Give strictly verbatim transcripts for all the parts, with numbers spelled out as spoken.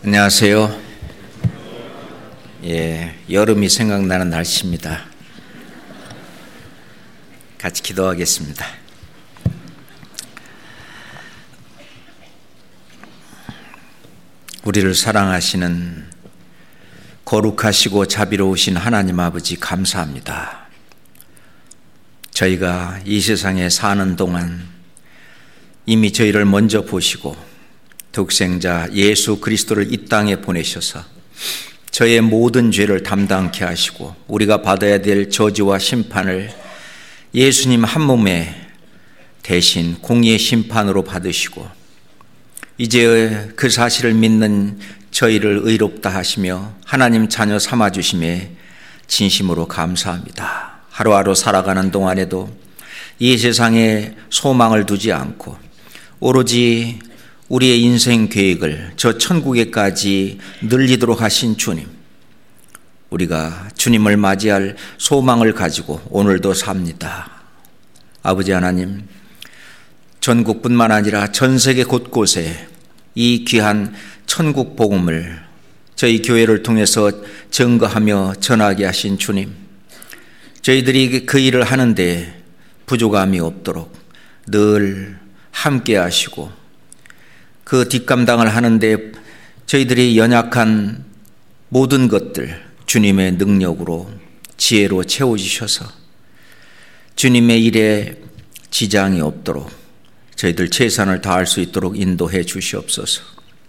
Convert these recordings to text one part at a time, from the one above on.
안녕하세요. 예, 여름이 생각나는 날씨입니다. 같이 기도하겠습니다. 우리를 사랑하시는 거룩하시고 자비로우신 하나님 아버지 감사합니다. 저희가 이 세상에 사는 동안 이미 저희를 먼저 보시고 독생자 예수 그리스도를 이 땅에 보내셔서 저의 모든 죄를 담당케 하시고 우리가 받아야 될 저주와 심판을 예수님 한 몸에 대신 공의의 심판으로 받으시고 이제 그 사실을 믿는 저희를 의롭다 하시며 하나님 자녀 삼아주심에 진심으로 감사합니다. 하루하루 살아가는 동안에도 이 세상에 소망을 두지 않고 오로지 우리의 인생 계획을 저 천국에까지 늘리도록 하신 주님, 우리가 주님을 맞이할 소망을 가지고 오늘도 삽니다. 아버지 하나님, 전국뿐만 아니라 전 세계 곳곳에 이 귀한 천국 복음을 저희 교회를 통해서 증거하며 전하게 하신 주님, 저희들이 그 일을 하는데 부족함이 없도록 늘 함께 하시고 그 뒷감당을 하는데 저희들이 연약한 모든 것들 주님의 능력으로 지혜로 채워주셔서 주님의 일에 지장이 없도록 저희들 최선을 다할 수 있도록 인도해 주시옵소서.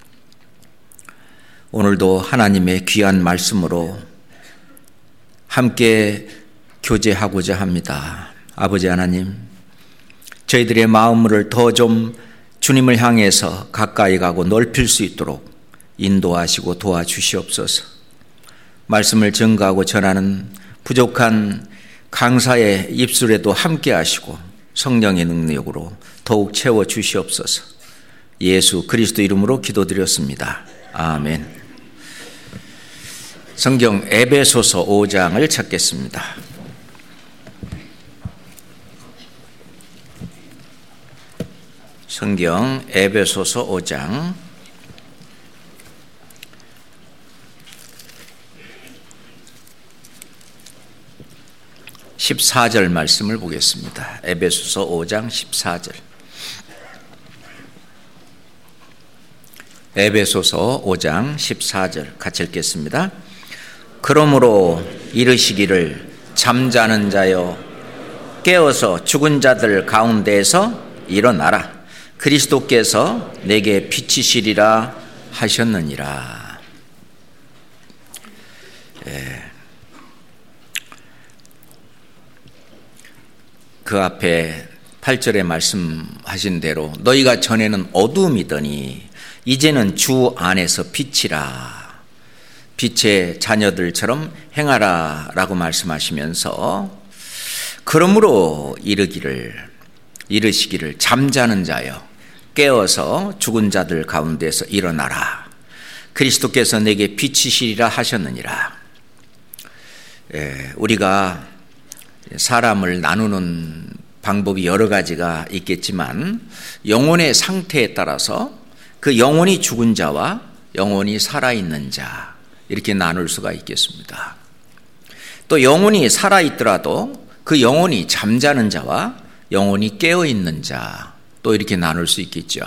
오늘도 하나님의 귀한 말씀으로 함께 교제하고자 합니다. 아버지 하나님, 저희들의 마음을 더 좀 주님을 향해서 가까이 가고 넓힐 수 있도록 인도하시고 도와주시옵소서. 말씀을 증거하고 전하는 부족한 강사의 입술에도 함께 하시고 성령의 능력으로 더욱 채워주시옵소서. 예수 그리스도 이름으로 기도드렸습니다. 아멘. 성경 에베소서 오 장을 찾겠습니다. 성경 에베소서 오 장 십사 절 말씀을 보겠습니다. 에베소서 오 장 십사 절. 에베소서 오 장 십사 절 같이 읽겠습니다. 그러므로 이르시기를 잠자는 자여 깨어서 죽은 자들 가운데에서 일어나라. 그리스도께서 내게 비치시리라 하셨느니라. 예. 그 앞에 팔 절에 말씀하신 대로 너희가 전에는 어두움이더니 이제는 주 안에서 빛이라. 빛의 자녀들처럼 행하라 라고 말씀하시면서 그러므로 이르기를 이르시기를 잠자는 자여 깨어서 죽은 자들 가운데서 일어나라. 그리스도께서 내게 비치시리라 하셨느니라. 예, 우리가 사람을 나누는 방법이 여러 가지가 있겠지만 영혼의 상태에 따라서 그 영혼이 죽은 자와 영혼이 살아있는 자 이렇게 나눌 수가 있겠습니다. 또 영혼이 살아있더라도 그 영혼이 잠자는 자와 영혼이 깨어있는 자 또 이렇게 나눌 수 있겠죠.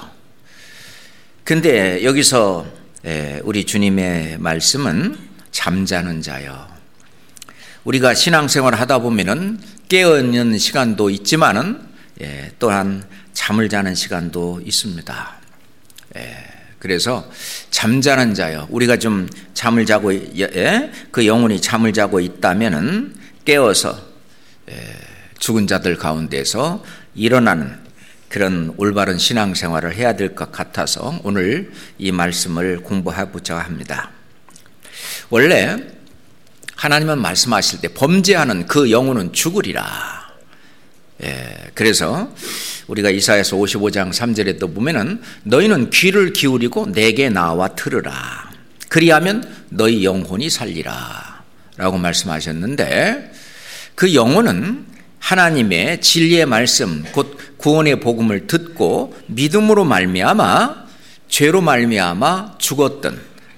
근데 여기서 우리 주님의 말씀은 잠자는 자요. 우리가 신앙생활을 하다 보면은 깨어있는 시간도 있지만은 또한 잠을 자는 시간도 있습니다. 그래서 잠자는 자요. 우리가 좀 잠을 자고 그 영혼이 잠을 자고 있다면은 깨어서 죽은 자들 가운데서 일어나는 그런 올바른 신앙생활을 해야 될 것 같아서 오늘 이 말씀을 공부해보자 합니다. 원래 하나님은 말씀하실 때 범죄하는 그 영혼은 죽으리라. 예, 그래서 우리가 이사야서 오십오 장 삼 절에도 보면은 너희는 귀를 기울이고 내게 나와 들으라. 그리하면 너희 영혼이 살리라 라고 말씀하셨는데 그 영혼은 하나님의 진리의 말씀 곧 구원의 복음을 듣고 믿음으로 말미암아 죄로 말미암아 죽었던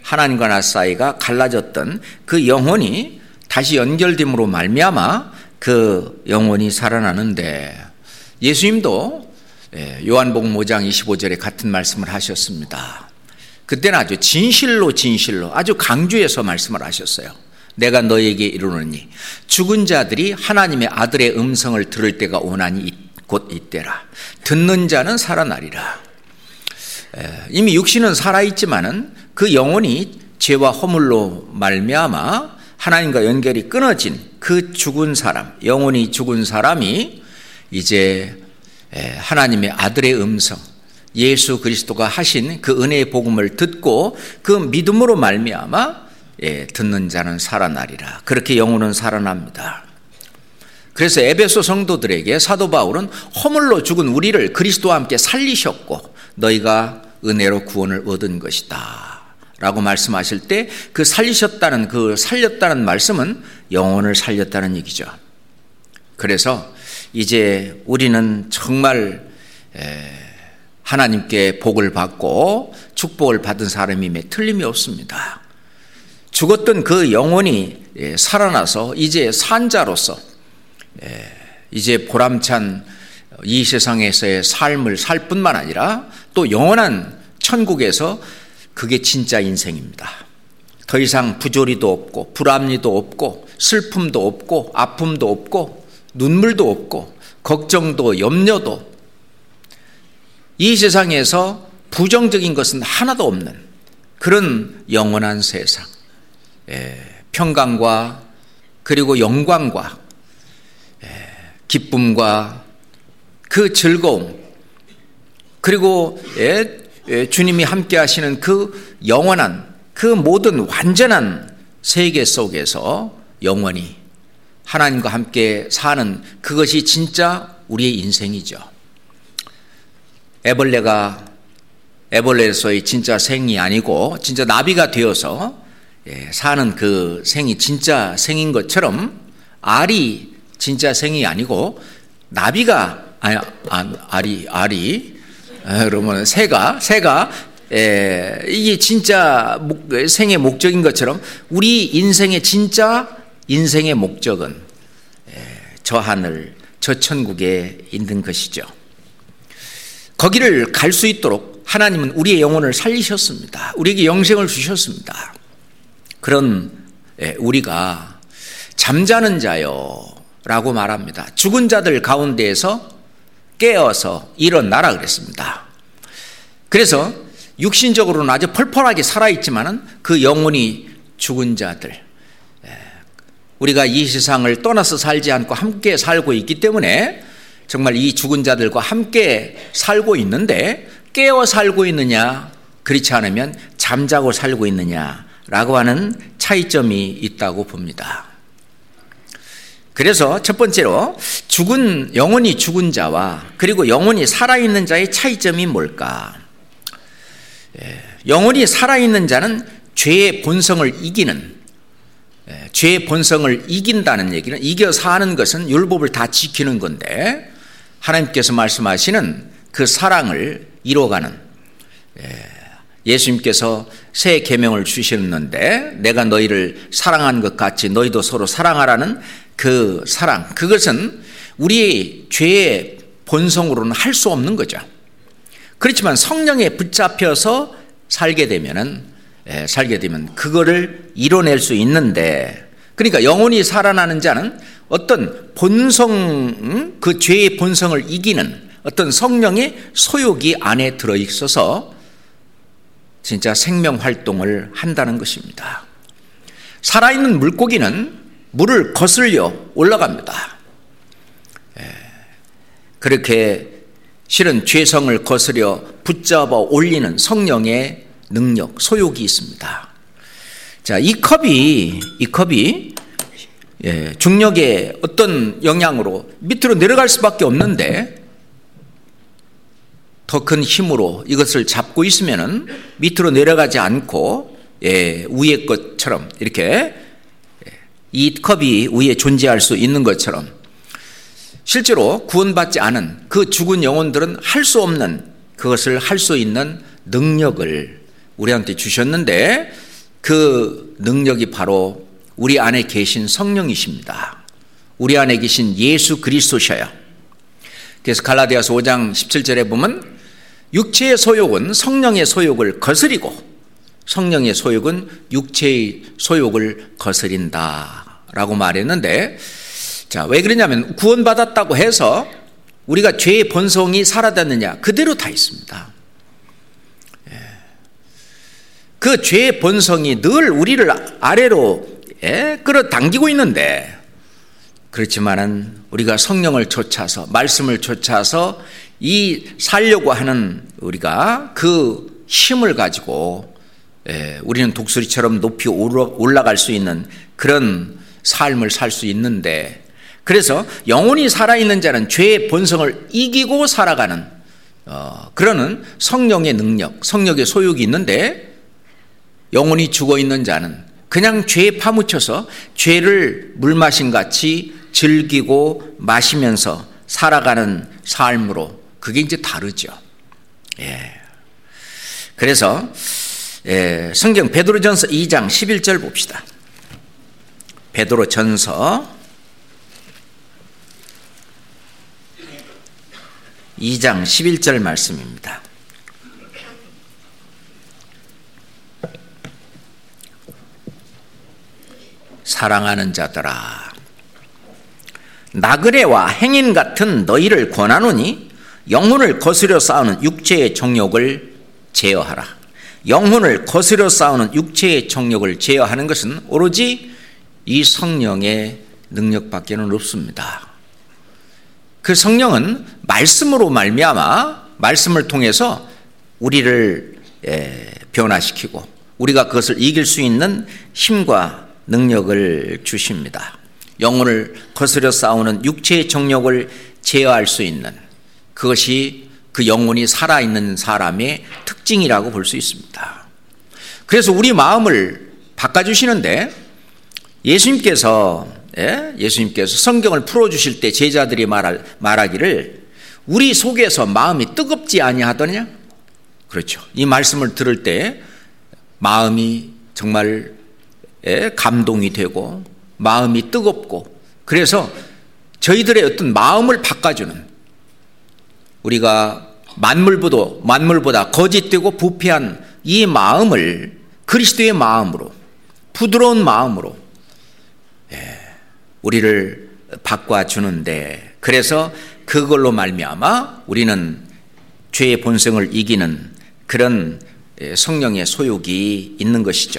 하나님과 나 사이가 갈라졌던 그 영혼이 다시 연결됨으로 말미암아 그 영혼이 살아나는데, 예수님도 요한복음 오 장 이십오 절에 같은 말씀을 하셨습니다. 그때는 아주 진실로 진실로 아주 강조해서 말씀을 하셨어요. 내가 너에게 이르노니 죽은 자들이 하나님의 아들의 음성을 들을 때가 오나니 곧 이때라. 듣는 자는 살아나리라. 이미 육신은 살아있지만은 그 영혼이 죄와 허물로 말미암아 하나님과 연결이 끊어진 그 죽은 사람, 영혼이 죽은 사람이 이제 하나님의 아들의 음성, 예수 그리스도가 하신 그 은혜의 복음을 듣고 그 믿음으로 말미암아 예, 듣는 자는 살아나리라. 그렇게 영혼은 살아납니다. 그래서 에베소 성도들에게 사도 바울은 허물로 죽은 우리를 그리스도와 함께 살리셨고 너희가 은혜로 구원을 얻은 것이다 라고 말씀하실 때 그 살리셨다는, 그 살렸다는 말씀은 영혼을 살렸다는 얘기죠. 그래서 이제 우리는 정말 하나님께 복을 받고 축복을 받은 사람임에 틀림이 없습니다. 죽었던 그 영혼이 살아나서 이제 산자로서 이제 보람찬 이 세상에서의 삶을 살 뿐만 아니라 또 영원한 천국에서 그게 진짜 인생입니다. 더 이상 부조리도 없고 불합리도 없고 슬픔도 없고 아픔도 없고 눈물도 없고 걱정도 염려도, 이 세상에서 부정적인 것은 하나도 없는 그런 영원한 세상, 평강과 그리고 영광과 기쁨과 그 즐거움, 그리고 주님이 함께 하시는 그 영원한 그 모든 완전한 세계 속에서 영원히 하나님과 함께 사는 그것이 진짜 우리의 인생이죠. 애벌레가 애벌레에서의 진짜 생이 아니고 진짜 나비가 되어서 사는 그 생이 진짜 생인 것처럼 알이 진짜 생이 아니고 나비가 아니 알이 알이 그러면 새가 새가 에, 이게 진짜 목, 생의 목적인 것처럼 우리 인생의 진짜 인생의 목적은 에, 저 하늘 저 천국에 있는 것이죠. 거기를 갈 수 있도록 하나님은 우리의 영혼을 살리셨습니다. 우리에게 영생을 주셨습니다. 그런 에, 우리가 잠자는 자요 라고 말합니다. 죽은 자들 가운데에서 깨어서 일어나라 그랬습니다. 그래서 육신적으로는 아주 펄펄하게 살아있지만은 그 영혼이 죽은 자들, 우리가 이 세상을 떠나서 살지 않고 함께 살고 있기 때문에 정말 이 죽은 자들과 함께 살고 있는데 깨어 살고 있느냐, 그렇지 않으면 잠자고 살고 있느냐라고 하는 차이점이 있다고 봅니다. 그래서 첫 번째로 죽은 영혼이 죽은 자와 그리고 영혼이 살아있는 자의 차이점이 뭘까? 영혼이 살아있는 자는 죄의 본성을 이기는, 죄의 본성을 이긴다는 얘기는, 이겨 사는 것은 율법을 다 지키는 건데 하나님께서 말씀하시는 그 사랑을 이뤄가는, 예수님께서 새 계명을 주셨는데 내가 너희를 사랑한 것 같이 너희도 서로 사랑하라는 그 사랑, 그것은 우리의 죄의 본성으로는 할 수 없는 거죠. 그렇지만 성령에 붙잡혀서 살게 되면은, 예, 살게 되면 그거를 이뤄낼 수 있는데, 그러니까 영혼이 살아나는 자는 어떤 본성, 그 죄의 본성을 이기는 어떤 성령의 소욕이 안에 들어 있어서 진짜 생명 활동을 한다는 것입니다. 살아있는 물고기는 물을 거슬려 올라갑니다. 예, 그렇게 실은 죄성을 거스려 붙잡아 올리는 성령의 능력, 소욕이 있습니다. 자, 이 컵이, 이 컵이, 예, 중력의 어떤 영향으로 밑으로 내려갈 수밖에 없는데 더 큰 힘으로 이것을 잡고 있으면은 밑으로 내려가지 않고, 예, 위의 것처럼 이렇게 이 컵이 위에 존재할 수 있는 것처럼 실제로 구원받지 않은 그 죽은 영혼들은 할 수 없는 그것을 할 수 있는 능력을 우리한테 주셨는데 그 능력이 바로 우리 안에 계신 성령이십니다. 우리 안에 계신 예수 그리스도셔요. 그래서 갈라디아서 오 장 십칠 절에 보면 육체의 소욕은 성령의 소욕을 거스리고 성령의 소욕은 육체의 소욕을 거스린다라고 말했는데, 자, 왜 그러냐면 구원받았다고 해서 우리가 죄의 본성이 사라졌느냐? 그대로 다 있습니다. 그 죄의 본성이 늘 우리를 아래로 끌어당기고 있는데, 그렇지만은 우리가 성령을 쫓아서 말씀을 쫓아서 이 살려고 하는 우리가 그 힘을 가지고 우리는 독수리처럼 높이 올라갈 수 있는 그런 삶을 살 수 있는데, 그래서 영혼이 살아있는 자는 죄의 본성을 이기고 살아가는 어, 그러는 성령의 능력, 성령의 소욕이 있는데, 영혼이 죽어있는 자는 그냥 죄에 파묻혀서 죄를 물마신 같이 즐기고 마시면서 살아가는 삶으로, 그게 이제 다르죠. 예. 그래서 예, 성경 베드로전서 이 장 십일 절 봅시다. 베드로전서 이 장 십일 절 말씀입니다. 사랑하는 자들아, 나그네와 행인 같은 너희를 권하노니 영혼을 거스려 싸우는 육체의 정욕을 제어하라. 영혼을 거스려 싸우는 육체의 정욕을 제어하는 것은 오로지 이 성령의 능력밖에는 없습니다. 그 성령은 말씀으로 말미암아 말씀을 통해서 우리를 변화시키고 우리가 그것을 이길 수 있는 힘과 능력을 주십니다. 영혼을 거스려 싸우는 육체의 정욕을 제어할 수 있는, 그것이 그 영혼이 살아있는 사람의 특징이라고 볼 수 있습니다. 그래서 우리 마음을 바꿔주시는데, 예수님께서 예? 예수님께서 성경을 풀어주실 때 제자들이 말할, 말하기를 우리 속에서 마음이 뜨겁지 아니하더냐? 그렇죠. 이 말씀을 들을 때 마음이 정말 예? 감동이 되고 마음이 뜨겁고, 그래서 저희들의 어떤 마음을 바꿔주는, 우리가 만물보다, 만물보다 거짓되고 부패한 이 마음을 그리스도의 마음으로, 부드러운 마음으로 예, 우리를 바꿔주는데, 그래서 그걸로 말미암아 우리는 죄의 본성을 이기는 그런 성령의 소욕이 있는 것이죠.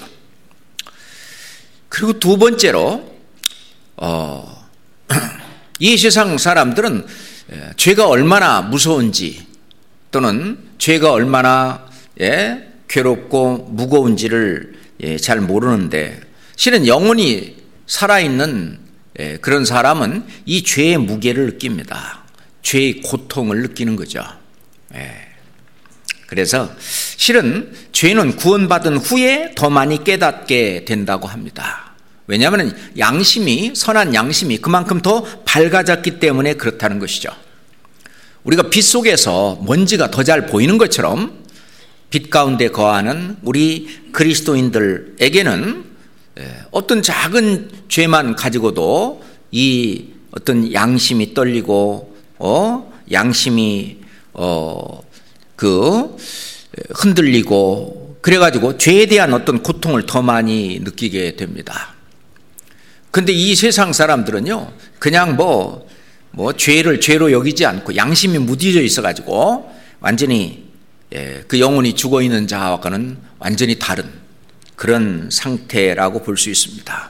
그리고 두 번째로 어, 이 세상 사람들은 죄가 얼마나 무서운지, 또는 죄가 얼마나 예, 괴롭고 무거운지를 예, 잘 모르는데, 실은 영혼이 살아있는 예, 그런 사람은 이 죄의 무게를 느낍니다. 죄의 고통을 느끼는 거죠. 예. 그래서 실은 죄는 구원받은 후에 더 많이 깨닫게 된다고 합니다. 왜냐하면 양심이, 선한 양심이 그만큼 더 밝아졌기 때문에 그렇다는 것이죠. 우리가 빛 속에서 먼지가 더 잘 보이는 것처럼 빛 가운데 거하는 우리 그리스도인들에게는 어떤 작은 죄만 가지고도 이 어떤 양심이 떨리고 어 양심이 어 그 흔들리고, 그래가지고 죄에 대한 어떤 고통을 더 많이 느끼게 됩니다. 근데 이 세상 사람들은요, 그냥 뭐, 뭐, 죄를 죄로 여기지 않고 양심이 무뎌져 있어가지고 완전히, 예, 그 영혼이 죽어 있는 자와는 완전히 다른 그런 상태라고 볼 수 있습니다.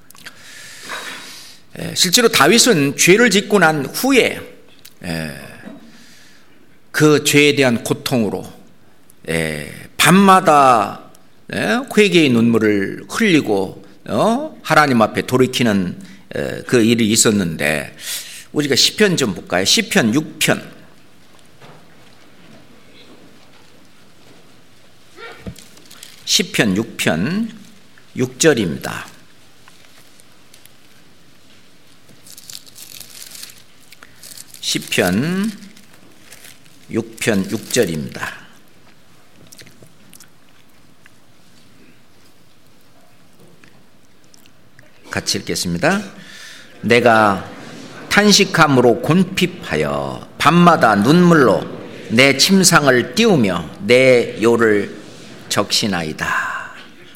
예, 실제로 다윗은 죄를 짓고 난 후에, 예, 그 죄에 대한 고통으로, 예, 밤마다, 예, 회개의 눈물을 흘리고, 어? 하나님 앞에 돌이키는 에, 그 일이 있었는데, 우리가 시편 좀 볼까요? 시편 육 편 시편 육 편 육 절입니다. 시편 육 편 육 절입니다. 같이 읽겠습니다. 내가 탄식함으로 곤핍하여 밤마다 눈물로 내 침상을 띄우며 내 요를 적시나이다.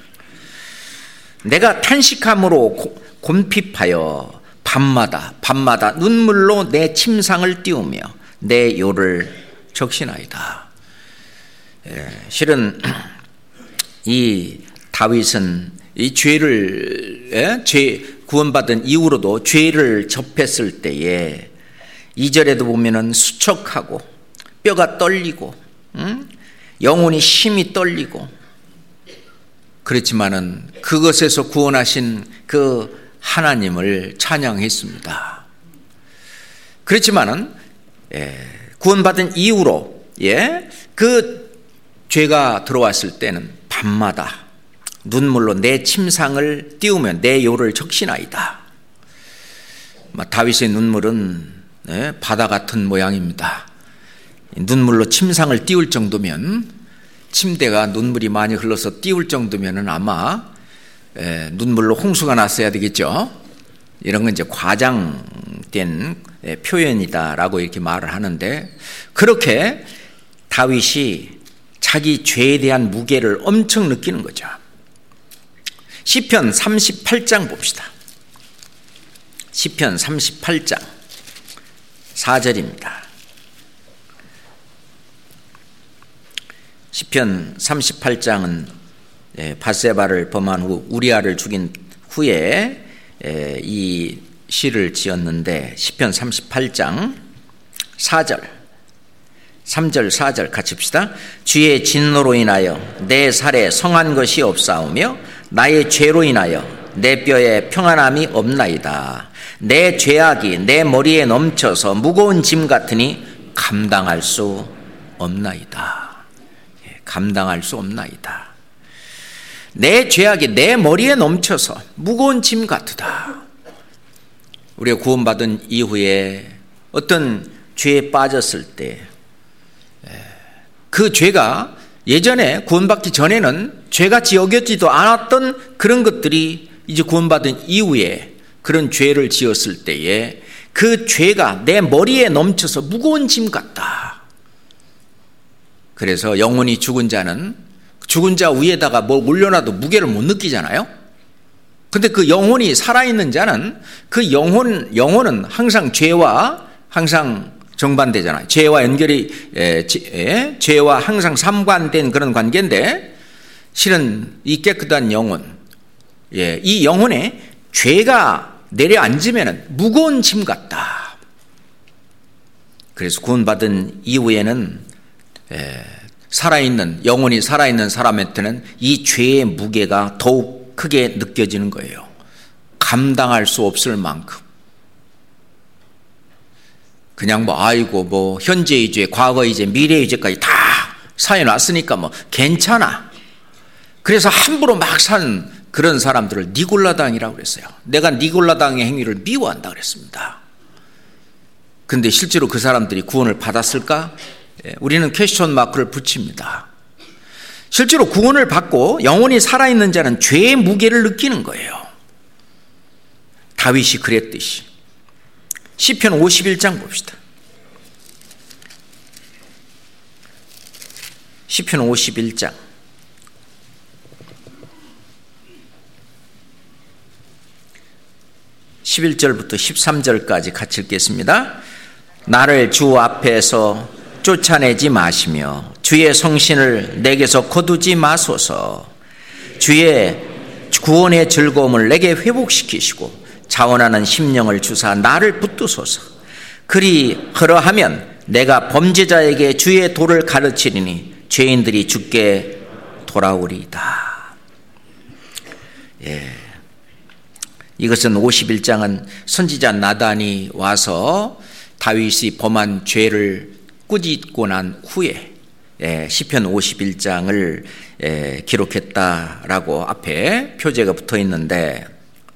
내가 탄식함으로 곤핍하여 밤마다 밤마다 눈물로 내 침상을 띄우며 내 요를 적시나이다. 예, 실은 이 다윗은 이 죄를 예? 죄 구원받은 이후로도 죄를 접했을 때에 이 절에도 보면은 수척하고 뼈가 떨리고 응? 영혼이 심히 떨리고 그렇지만은 그것에서 구원하신 그 하나님을 찬양했습니다. 그렇지만은 예, 구원받은 이후로 예, 그 죄가 들어왔을 때는 밤마다 눈물로 내 침상을 띄우며 내 요를 적시나이다. 다윗의 눈물은 예, 바다 같은 모양입니다. 눈물로 침상을 띄울 정도면 침대가 눈물이 많이 흘러서 띄울 정도면은 아마 에, 눈물로 홍수가 났어야 되겠죠. 이런 건 이제 과장된 에, 표현이다라고 이렇게 말을 하는데 그렇게 다윗이 자기 죄에 대한 무게를 엄청 느끼는 거죠. 시편 삼십팔 장 봅시다. 시편 삼십팔 장 사 절입니다. 시편 삼십팔 장은 밧세바를 범한 후 우리아를 죽인 후에 이 시를 지었는데 시편 삼십팔 장 사 절 삼 절 사 절 같이 봅시다. 주의 진노로 인하여 내 살에 성한 것이 없사오며 나의 죄로 인하여 내 뼈에 평안함이 없나이다. 내 죄악이 내 머리에 넘쳐서 무거운 짐 같으니 감당할 수 없나이다. 감당할 수 없나이다. 내 죄악이 내 머리에 넘쳐서 무거운 짐 같으다. 우리가 구원받은 이후에 어떤 죄에 빠졌을 때 그 죄가 예전에 구원받기 전에는 죄같이 여겨지도 않았던 그런 것들이 이제 구원받은 이후에 그런 죄를 지었을 때에 그 죄가 내 머리에 넘쳐서 무거운 짐 같다. 그래서 영혼이 죽은 자는 죽은 자 위에다가 뭘 올려놔도 무게를 못 느끼잖아요. 근데 그 영혼이 살아있는 자는 그 영혼, 영혼은 항상 죄와 항상 정반대잖아요. 죄와 연결이, 에, 에, 죄와 항상 삼관된 그런 관계인데 실은 이 깨끗한 영혼, 예, 이 영혼에 죄가 내려앉으면 무거운 짐 같다. 그래서 구원받은 이후에는 에, 살아있는, 영혼이 살아있는 사람한테는 이 죄의 무게가 더욱 크게 느껴지는 거예요. 감당할 수 없을 만큼. 그냥 뭐, 아이고, 뭐, 현재의 죄, 과거의 죄, 미래의 죄까지 다 사해놨으니까 뭐, 괜찮아. 그래서 함부로 막 산 그런 사람들을 니골라당이라고 그랬어요. 내가 니골라당의 행위를 미워한다 그랬습니다. 근데 실제로 그 사람들이 구원을 받았을까? 우리는 퀘스천 마크를 붙입니다. 실제로 구원을 받고 영혼이 살아있는 자는 죄의 무게를 느끼는 거예요. 다윗이 그랬듯이. 시편 오십일 장 봅시다. 시편 오십일 장 십일 절부터 십삼 절까지 같이 읽겠습니다. 나를 주 앞에서 쫓아내지 마시며 주의 성신을 내게서 거두지 마소서. 주의 구원의 즐거움을 내게 회복시키시고 자원하는 심령을 주사 나를 붙드소서. 그리 그러하면 내가 범죄자에게 주의 도를 가르치리니 죄인들이 주께 돌아오리이다. 예. 이것은 오십일 장은 선지자 나단이 와서 다윗이 범한 죄를 꾸짖고 난 후에 예, 시편 오십일 장을 예, 기록했다라고 앞에 표제가 붙어 있는데,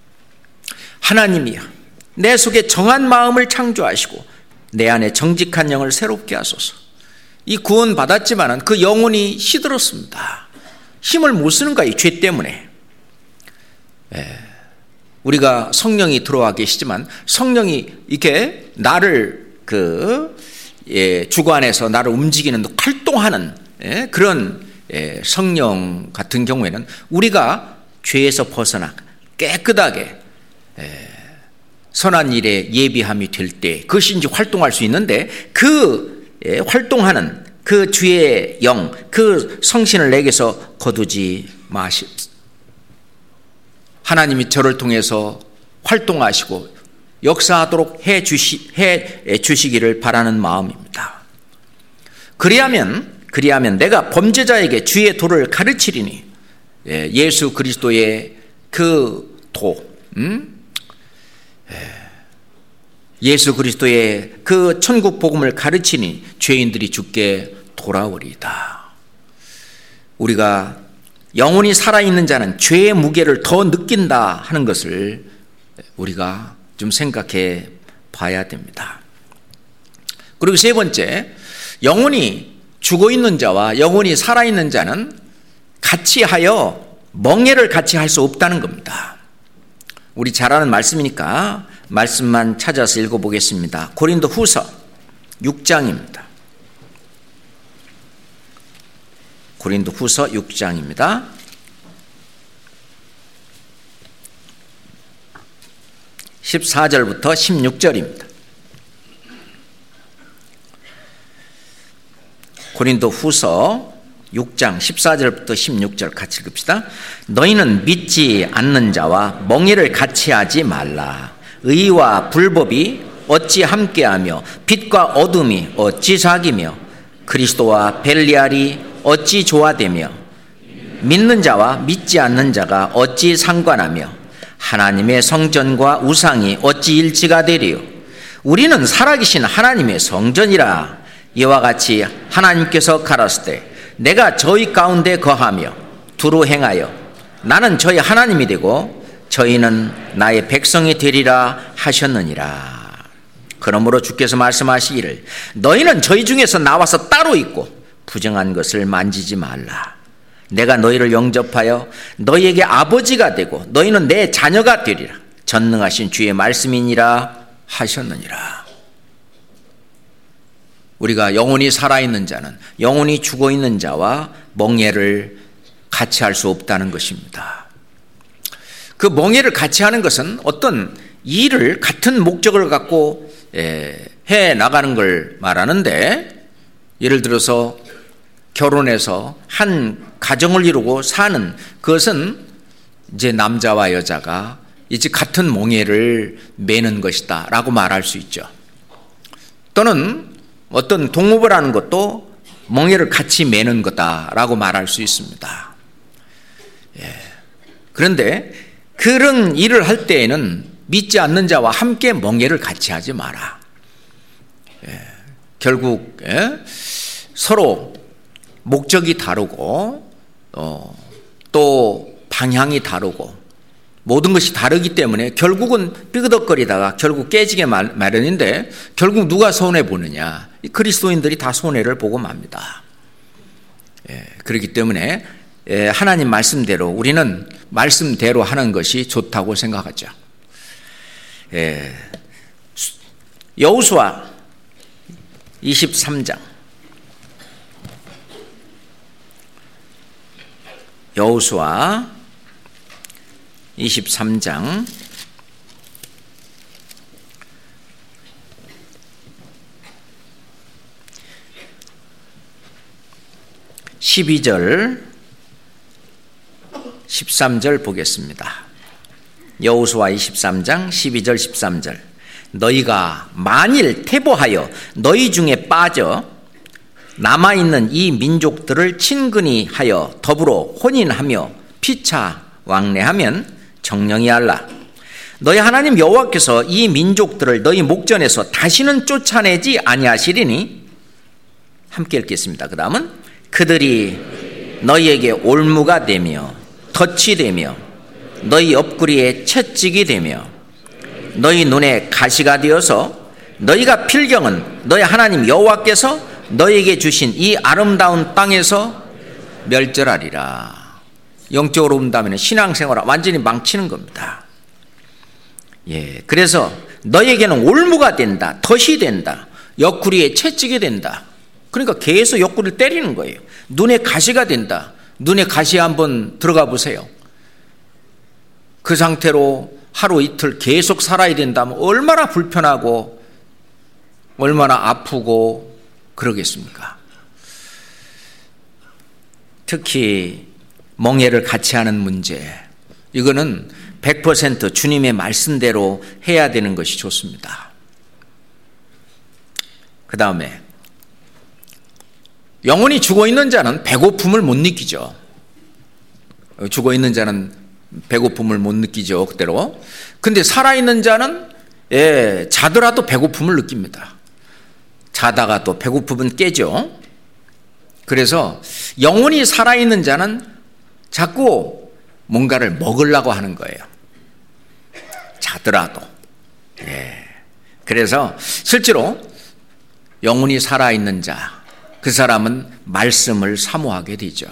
하나님이여 내 속에 정한 마음을 창조하시고 내 안에 정직한 영을 새롭게 하소서. 이 구원 받았지만은 그 영혼이 시들었습니다. 힘을 못 쓰는 거야, 이 죄 때문에. 예. 우리가 성령이 들어와 계시지만 성령이 이렇게 나를 그 예, 주관해서 나를 움직이는 활동하는 예, 그런 예, 성령 같은 경우에는 우리가 죄에서 벗어나 깨끗하게 예, 선한 일에 예비함이 될 때 그것이 이제 활동할 수 있는데 그 예, 활동하는 그 주의 영, 그 성신을 내게서 거두지 마십시오. 하나님이 저를 통해서 활동하시고 역사하도록 해, 주시, 해 주시기를 바라는 마음입니다. 그리하면, 그리하면 내가 범죄자에게 주의 도를 가르치리니 예수 그리스도의 그 도, 음? 예수 그리스도의 그 천국 복음을 가르치니 죄인들이 주께 돌아오리이다. 우리가 영혼이 살아있는 자는 죄의 무게를 더 느낀다 하는 것을 우리가 좀 생각해 봐야 됩니다. 그리고 세 번째, 영혼이 죽어있는 자와 영혼이 살아있는 자는 같이 하여 멍에를 같이 할 수 없다는 겁니다. 우리 잘 아는 말씀이니까 말씀만 찾아서 읽어보겠습니다. 고린도 후서 육 장입니다. 고린도 후서 육 장입니다. 십사 절부터 십육 절입니다. 고린도 후서 육 장 십사 절부터 십육 절 같이 읽읍시다. 너희는 믿지 않는 자와 멍에를 같이 하지 말라. 의와 불법이 어찌 함께하며 빛과 어둠이 어찌 사귀며 그리스도와 벨리알이 어찌 조화되며 믿는 자와 믿지 않는 자가 어찌 상관하며 하나님의 성전과 우상이 어찌 일치가 되리요. 우리는 살아계신 하나님의 성전이라. 이와 같이 하나님께서 가라사대 때 내가 저희 가운데 거하며 두루 행하여 나는 저희 하나님이 되고 저희는 나의 백성이 되리라 하셨느니라. 그러므로 주께서 말씀하시기를 너희는 저희 중에서 나와서 따로 있고 부정한 것을 만지지 말라. 내가 너희를 영접하여 너희에게 아버지가 되고 너희는 내 자녀가 되리라. 전능하신 주의 말씀이니라 하셨느니라. 우리가 영혼이 살아있는 자는 영혼이 죽어있는 자와 멍에를 같이 할 수 없다는 것입니다. 그 멍에를 같이 하는 것은 어떤 일을 같은 목적을 갖고 해 나가는 걸 말하는데, 예를 들어서 결혼해서 한 가정을 이루고 사는 그것은 이제 남자와 여자가 이제 같은 멍에를 매는 것이다 라고 말할 수 있죠. 또는 어떤 동업을 하는 것도 멍에를 같이 매는 거다라고 말할 수 있습니다. 예. 그런데 그런 일을 할 때에는 믿지 않는 자와 함께 멍에를 같이 하지 마라. 예. 결국 예. 서로 목적이 다르고 어, 또 방향이 다르고 모든 것이 다르기 때문에 결국은 삐그덕거리다가 결국 깨지게 마련인데 결국 누가 손해보느냐? 그리스도인들이 다 손해를 보고 맙니다. 예, 그렇기 때문에 예, 하나님 말씀대로 우리는 말씀대로 하는 것이 좋다고 생각하죠. 예, 여호수아 이십삼 장 여호수아 이십삼 장 십이 절 십삼 절 보겠습니다. 여호수아 이십삼 장 십이 절 십삼 절. 너희가 만일 퇴보하여 너희 중에 빠져 남아있는 이 민족들을 친근히 하여 더불어 혼인하며 피차 왕래하면 정령이 알라. 너희 하나님 여호와께서 이 민족들을 너희 목전에서 다시는 쫓아내지 아니하시리니. 함께 읽겠습니다. 그 다음은 그들이 너희에게 올무가 되며 덫이 되며 너희 옆구리에 채찍이 되며 너희 눈에 가시가 되어서 너희가 필경은 너희 하나님 여호와께서 너희에게 주신 이 아름다운 땅에서 멸절하리라. 영적으로 본다면 신앙생활을 완전히 망치는 겁니다. 예, 그래서 너에게는 올무가 된다, 덫이 된다, 옆구리에 채찍이 된다. 그러니까 계속 옆구리를 때리는 거예요. 눈에 가시가 된다. 눈에 가시 한번 들어가 보세요. 그 상태로 하루 이틀 계속 살아야 된다면 얼마나 불편하고 얼마나 아프고 그러겠습니까? 특히 멍해를 같이 하는 문제, 이거는 백 퍼센트 주님의 말씀대로 해야 되는 것이 좋습니다. 그 다음에 영혼이 죽어있는 자는 배고픔을 못 느끼죠. 죽어있는 자는 배고픔을 못 느끼죠, 그대로. 근데 살아있는 자는 예, 자더라도 배고픔을 느낍니다. 자다가 또 배고픔은 깨죠. 그래서 영혼이 살아있는 자는 자꾸 뭔가를 먹으려고 하는 거예요. 자더라도. 예. 그래서 실제로 영혼이 살아있는 자, 그 사람은 말씀을 사모하게 되죠.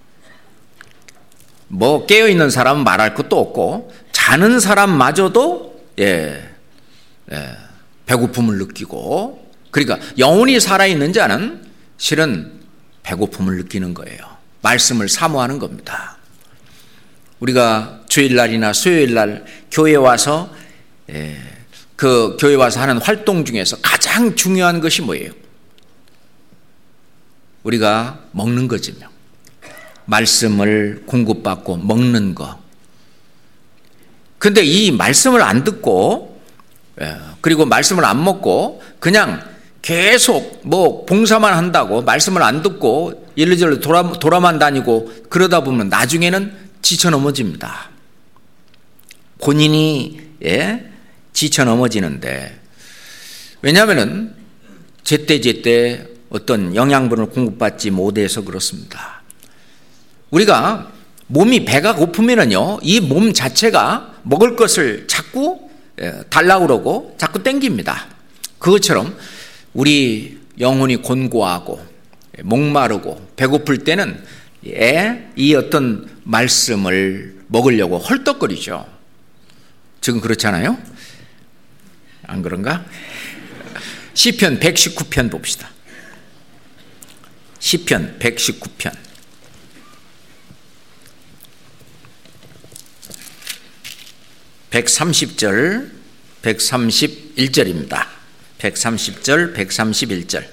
뭐 깨어있는 사람은 말할 것도 없고 자는 사람마저도 예, 예, 배고픔을 느끼고, 그러니까 영혼이 살아있는 자는 실은 배고픔을 느끼는 거예요. 말씀을 사모하는 겁니다. 우리가 주일날이나 수요일날 교회에 와서 예, 그 교회 와서 하는 활동 중에서 가장 중요한 것이 뭐예요? 우리가 먹는 거지요. 말씀을 공급받고 먹는 거. 근데 이 말씀을 안 듣고 그리고 말씀을 안 먹고 그냥 계속 뭐 봉사만 한다고 말씀을 안 듣고 이리저리 돌아, 돌아만 다니고 그러다 보면 나중에는 지쳐 넘어집니다. 본인이 예, 지쳐 넘어지는데, 왜냐하면 제때제때 어떤 영양분을 공급받지 못해서 그렇습니다. 우리가 몸이 배가 고프면은요, 이 몸 자체가 먹을 것을 자꾸 달라고 그러고 자꾸 땡깁니다. 그것처럼 우리 영혼이 곤고하고 목마르고 배고플 때는 이 어떤 말씀을 먹으려고 헐떡거리죠. 지금 그렇잖아요? 안 그런가? 시편 백십구 편 봅시다. 시편 백십구 편. 백삼십 절, 백삼십일 절입니다. 백삼십 절, 백삼십일 절.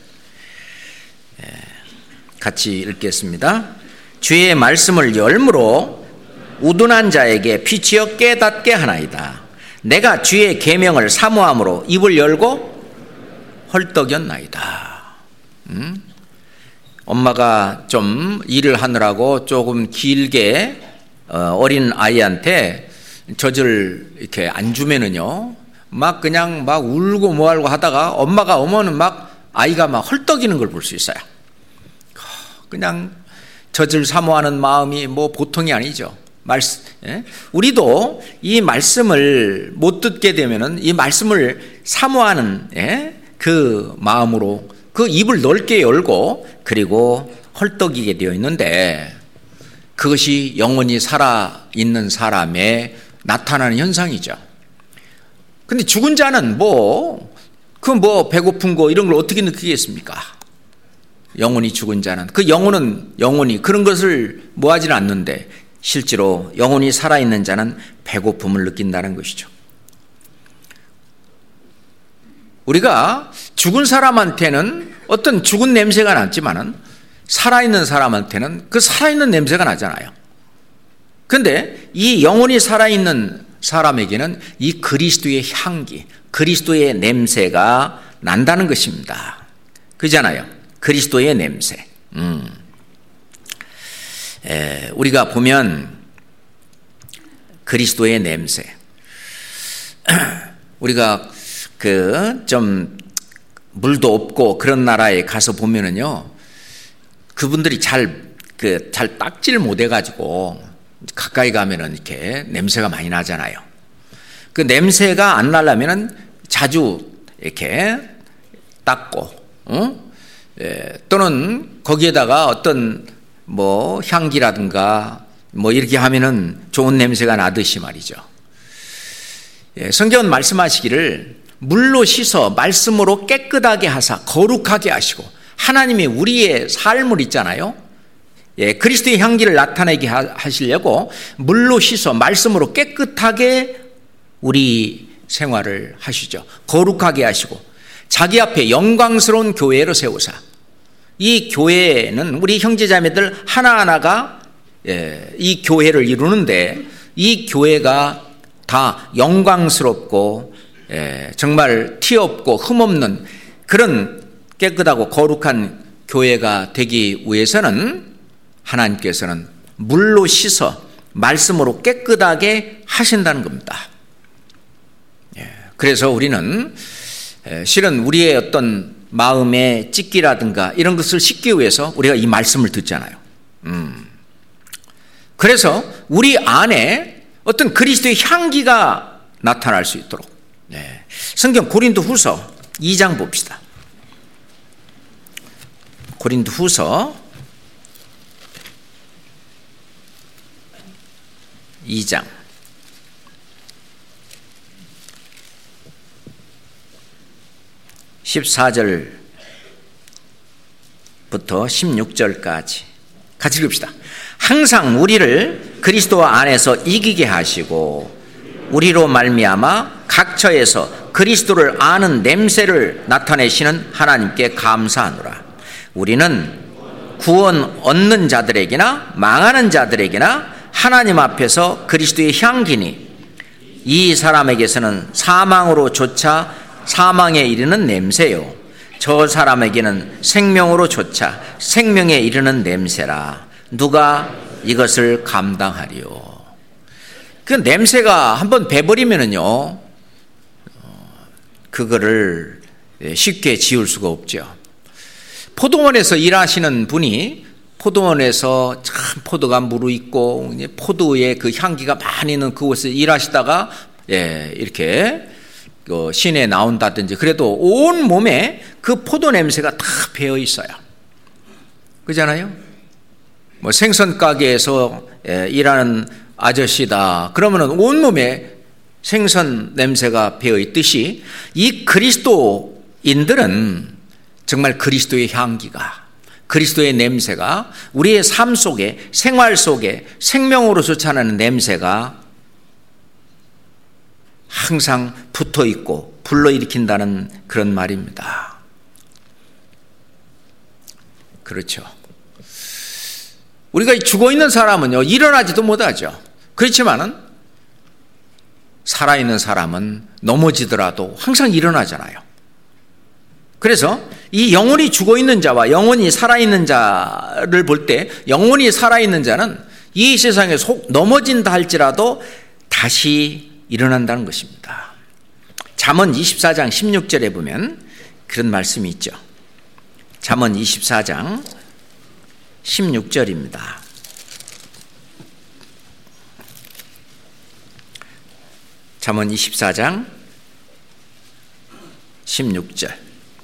같이 읽겠습니다. 주의 말씀을 열무로 우둔한 자에게 피치어 깨닫게 하나이다. 내가 주의 계명을 사모함으로 입을 열고 헐떡였나이다. 음? 엄마가 좀 일을 하느라고 조금 길게 어린 아이한테 젖을 이렇게 안 주면은요, 막 그냥 막 울고 뭐하고 하다가 엄마가 오면은 막 아이가 막 헐떡이는 걸 볼 수 있어요. 그냥 젖을 사모하는 마음이 뭐 보통이 아니죠. 말씀, 예? 우리도 이 말씀을 못 듣게 되면은 이 말씀을 사모하는 예? 그 마음으로 그 입을 넓게 열고 그리고 헐떡이게 되어 있는데, 그것이 영원히 살아있는 사람의 나타나는 현상이죠. 근데 죽은 자는 뭐, 그 뭐 배고픈 거 이런 걸 어떻게 느끼겠습니까? 영혼이 죽은 자는, 그 영혼은 영혼이 그런 것을 뭐 하지는 않는데, 실제로 영혼이 살아있는 자는 배고픔을 느낀다는 것이죠. 우리가 죽은 사람한테는 어떤 죽은 냄새가 났지만은 살아있는 사람한테는 그 살아있는 냄새가 나잖아요. 그런데 이 영혼이 살아있는 사람에게는 이 그리스도의 향기, 그리스도의 냄새가 난다는 것입니다. 그잖아요. 그리스도의 냄새. 음. 에, 우리가 보면 그리스도의 냄새. 우리가 그 좀 물도 없고 그런 나라에 가서 보면은요, 그분들이 잘 그 잘 닦지를 못해 가지고 가까이 가면은 이렇게 냄새가 많이 나잖아요. 그 냄새가 안 나려면은 자주 이렇게 닦고, 어? 예, 또는 거기에다가 어떤 뭐 향기라든가 뭐 이렇게 하면은 좋은 냄새가 나듯이 말이죠. 성경은 말씀하시기를 물로 씻어 말씀으로 깨끗하게 하사 거룩하게 하시고, 하나님이 우리의 삶을 있잖아요. 예, 그리스도의 향기를 나타내게 하시려고 물로 씻어 말씀으로 깨끗하게 우리 생활을 하시죠. 거룩하게 하시고 자기 앞에 영광스러운 교회로 세우사, 이 교회는 우리 형제자매들 하나하나가 예, 이 교회를 이루는데, 이 교회가 다 영광스럽고 예, 정말 티 없고 흠없는 그런 깨끗하고 거룩한 교회가 되기 위해서는 하나님께서는 물로 씻어 말씀으로 깨끗하게 하신다는 겁니다. 예, 그래서 우리는 실은 우리의 어떤 마음의 찢기라든가 이런 것을 씻기 위해서 우리가 이 말씀을 듣잖아요. 음. 그래서 우리 안에 어떤 그리스도의 향기가 나타날 수 있도록. 네. 성경 고린도후서 이 장 봅시다. 고린도후서 이 장 십사 절부터 십육 절까지 같이 읽읍시다. 항상 우리를 그리스도 안에서 이기게 하시고 우리로 말미암아 각처에서 그리스도를 아는 냄새를 나타내시는 하나님께 감사하노라. 우리는 구원 얻는 자들에게나 망하는 자들에게나 하나님 앞에서 그리스도의 향기니, 이 사람에게서는 사망으로 조차 사망에 이르는 냄새요, 저 사람에게는 생명으로 조차 생명에 이르는 냄새라. 누가 이것을 감당하리요? 그 냄새가 한번 배버리면은요, 그거를 쉽게 지울 수가 없죠. 포도원에서 일하시는 분이 포도원에서 참 포도가 무르익고 포도의 그 향기가 많이 있는 그곳에서 일하시다가 예, 이렇게 시내에 나온다든지, 그래도 온 몸에 그 포도 냄새가 다 배어 있어요. 그잖아요? 뭐 생선 가게에서 예, 일하는 아저씨다 그러면은 온 몸에 생선 냄새가 배어 있듯이, 이 그리스도인들은 정말 그리스도의 향기가, 그리스도의 냄새가 우리의 삶 속에, 생활 속에 생명으로 솟아나는 냄새가 항상 붙어 있고 불러일으킨다는 그런 말입니다. 그렇죠. 우리가 죽어 있는 사람은요, 일어나지도 못하죠. 그렇지만은 살아있는 사람은 넘어지더라도 항상 일어나잖아요. 그래서 이 영혼이 죽어 있는 자와 영혼이 살아있는 자를 볼 때, 영혼이 살아있는 자는 이 세상에 속 넘어진다 할지라도 다시 일어난다는 것입니다. 잠언 이십사 장 십육 절에 보면 그런 말씀이 있죠. 잠언 이십사 장 십육 절입니다. 잠언 이십사 장 십육 절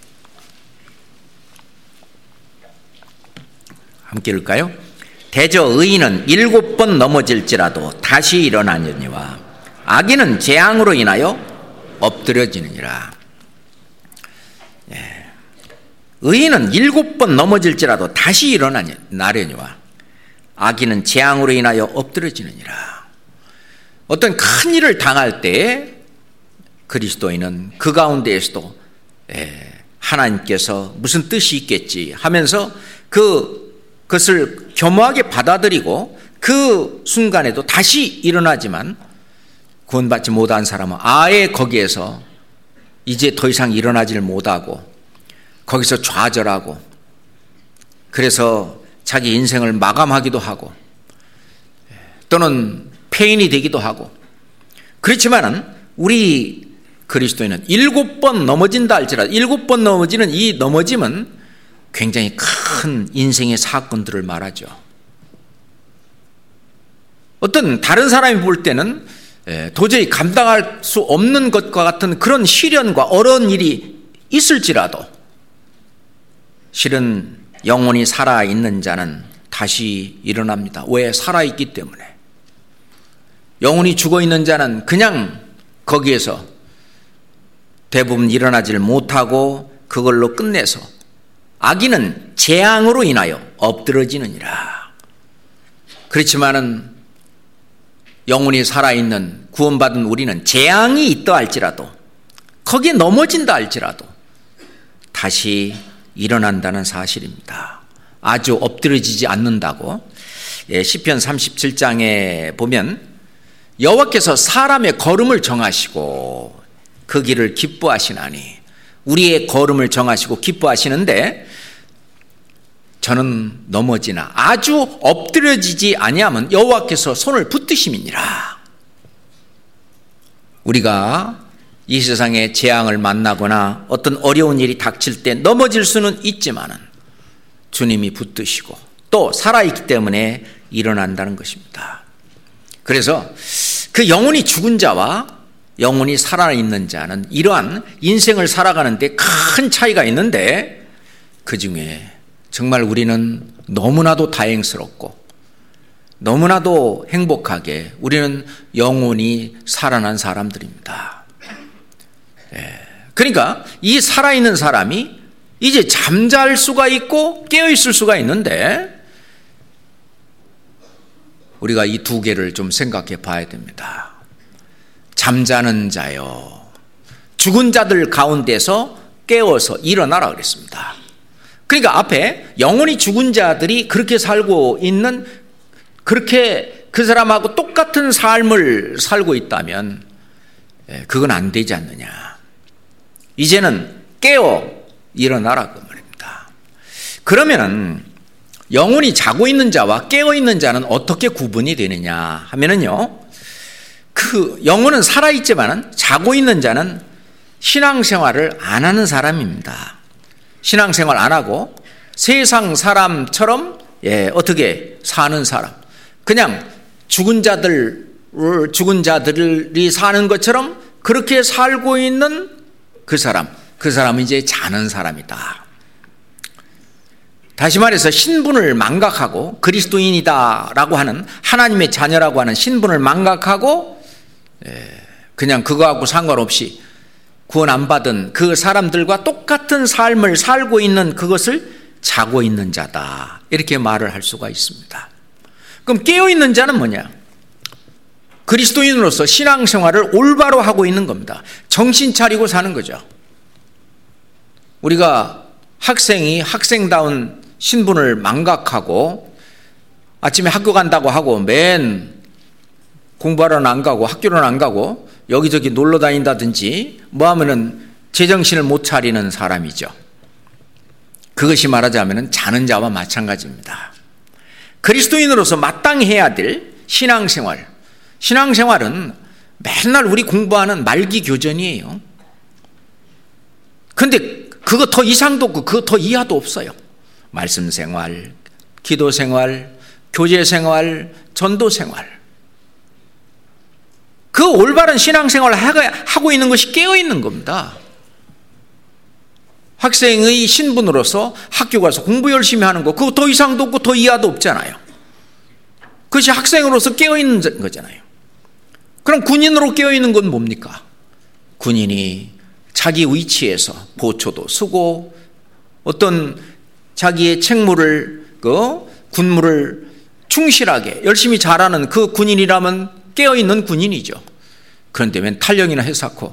함께 읽을까요? 대저 의인은 일곱 번 넘어질지라도 다시 일어나느니와 악인은 재앙으로 인하여 엎드려지느니라. 예. 의인은 일곱 번 넘어질지라도 다시 일어나려니와 악인은 재앙으로 인하여 엎드려지느니라. 어떤 큰 일을 당할 때 그리스도인은 그 가운데에서도 예, 하나님께서 무슨 뜻이 있겠지 하면서 그, 그것을 겸허하게 받아들이고 그 순간에도 다시 일어나지만, 구원받지 못한 사람은 아예 거기에서 이제 더 이상 일어나지를 못하고 거기서 좌절하고, 그래서 자기 인생을 마감하기도 하고 또는 폐인이 되기도 하고. 그렇지만은 우리 그리스도인은 일곱 번 넘어진다 할지라도 일곱 번 넘어지는 이 넘어짐은 굉장히 큰 인생의 사건들을 말하죠. 어떤 다른 사람이 볼 때는 도저히 감당할 수 없는 것과 같은 그런 시련과 어려운 일이 있을지라도, 실은 영혼이 살아있는 자는 다시 일어납니다. 왜? 살아있기 때문에. 영혼이 죽어있는 자는 그냥 거기에서 대부분 일어나지를 못하고 그걸로 끝내서 악인은 재앙으로 인하여 엎드러지느니라. 그렇지만은 영혼이 살아있는 구원받은 우리는 재앙이 있다 할지라도 거기에 넘어진다 할지라도 다시 일어난다는 사실입니다. 아주 엎드러지지 않는다고. 예, 시편 삼십칠 장에 보면 여호와께서 사람의 걸음을 정하시고 그 길을 기뻐하시나니, 우리의 걸음을 정하시고 기뻐하시는데 저는 넘어지나 아주 엎드려지지 아니하면 여호와께서 손을 붙드심이니라. 우리가 이 세상에 재앙을 만나거나 어떤 어려운 일이 닥칠 때 넘어질 수는 있지만은 주님이 붙드시고 또 살아있기 때문에 일어난다는 것입니다. 그래서 그 영혼이 죽은 자와 영혼이 살아있는 자는 이러한 인생을 살아가는데 큰 차이가 있는데, 그 중에 정말 우리는 너무나도 다행스럽고 너무나도 행복하게 우리는 영혼이 살아난 사람들입니다. 예. 그러니까 이 살아있는 사람이 이제 잠잘 수가 있고 깨어있을 수가 있는데, 우리가 이 두 개를 좀 생각해 봐야 됩니다. 잠자는 자요, 죽은 자들 가운데서 깨어서 일어나라 그랬습니다. 그러니까 앞에 영혼이 죽은 자들이 그렇게 살고 있는, 그렇게 그 사람하고 똑같은 삶을 살고 있다면 그건 안 되지 않느냐. 이제는 깨어 일어나라 그 말입니다. 그러면은 영혼이 자고 있는 자와 깨어 있는 자는 어떻게 구분이 되느냐 하면은요, 그 영혼은 살아있지만은 자고 있는 자는 신앙생활을 안 하는 사람입니다. 신앙생활 안 하고 세상 사람처럼 예, 어떻게 사는 사람, 그냥 죽은 자들 죽은 자들이 사는 것처럼 그렇게 살고 있는 그 사람, 그 사람은 이제 자는 사람이다. 다시 말해서 신분을 망각하고 그리스도인이다라고 하는, 하나님의 자녀라고 하는 신분을 망각하고 그냥 그거하고 상관없이 구원 안 받은 그 사람들과 똑같은 삶을 살고 있는 그것을 자고 있는 자다, 이렇게 말을 할 수가 있습니다. 그럼 깨어있는 자는 뭐냐? 그리스도인으로서 신앙생활을 올바로 하고 있는 겁니다. 정신 차리고 사는 거죠. 우리가 학생이 학생다운 신분을 망각하고 아침에 학교 간다고 하고 맨 공부하러는 안 가고 학교는 안 가고 여기저기 놀러 다닌다든지 뭐 하면은 제정신을 못 차리는 사람이죠. 그것이 말하자면 자는 자와 마찬가지입니다. 그리스도인으로서 마땅히 해야 될 신앙생활, 신앙생활은 맨날 우리 공부하는 말기교전이에요. 근데 그거 더 이상도 없고 그거 더 이하도 없어요. 말씀생활, 기도생활, 교제생활, 전도생활, 그 올바른 신앙생활을 하고 있는 것이 깨어있는 겁니다. 학생의 신분으로서 학교 가서 공부 열심히 하는 거, 그거 더 이상도 없고 더 이하도 없잖아요. 그것이 학생으로서 깨어있는 거잖아요. 그럼 군인으로 깨어있는 건 뭡니까? 군인이 자기 위치에서 보초도 쓰고 어떤 자기의 책무를, 그 군무를 충실하게 열심히 잘하는 그 군인이라면 깨어있는 군인이죠. 그런데 웬 탈영이나 해사코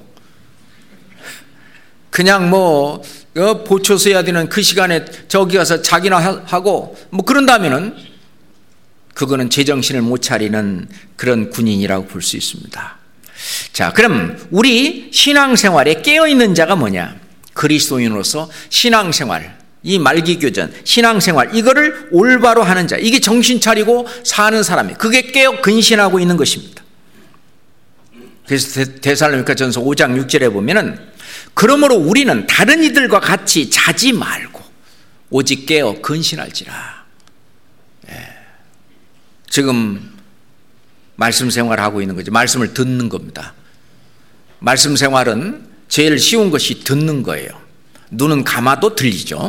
그냥 뭐 보초 써야 되는 그 시간에 저기 가서 자기나 하고 뭐 그런다면은 그거는 제정신을 못 차리는 그런 군인이라고 볼 수 있습니다. 자, 그럼 우리 신앙생활에 깨어있는 자가 뭐냐? 그리스도인으로서 신앙생활, 이 말기교전, 신앙생활, 이거를 올바로 하는 자, 이게 정신 차리고 사는 사람이에요. 그게 깨어 근신하고 있는 것입니다. 그래서 데살로니가전서 오 장 육 절에 보면은 그러므로 우리는 다른 이들과 같이 자지 말고 오직 깨어 근신할지라. 예. 지금 말씀 생활하고 있는 거죠. 말씀을 듣는 겁니다. 말씀 생활은 제일 쉬운 것이 듣는 거예요. 눈은 감아도 들리죠.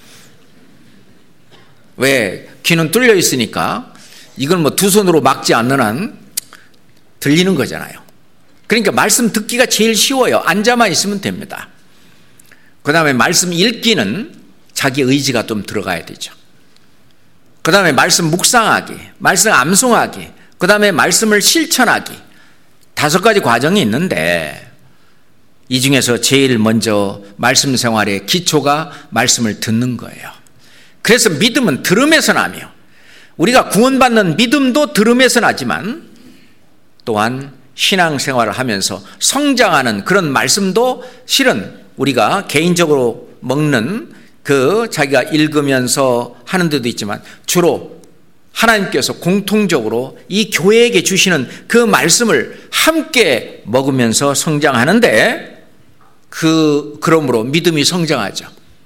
왜? 귀는 뚫려 있으니까 이건 뭐 두 손으로 막지 않는 한 들리는 거잖아요. 그러니까 말씀 듣기가 제일 쉬워요. 앉아만 있으면 됩니다. 그 다음에 말씀 읽기는 자기 의지가 좀 들어가야 되죠. 그 다음에 말씀 묵상하기, 말씀 암송하기, 그 다음에 말씀을 실천하기, 다섯 가지 과정이 있는데 이 중에서 제일 먼저 말씀 생활의 기초가 말씀을 듣는 거예요. 그래서 믿음은 들음에서 나며 우리가 구원받는 믿음도 들음에서 나지만 또한 신앙생활을 하면서 성장하는 그런 말씀도 실은 우리가 개인적으로 먹는 그 자기가 읽으면서 하는 데도 있지만 주로 하나님께서 공통적으로 이 교회에게 주시는 그 말씀을 함께 먹으면서 성장하는데 그 그러므로 믿음이 성장하죠.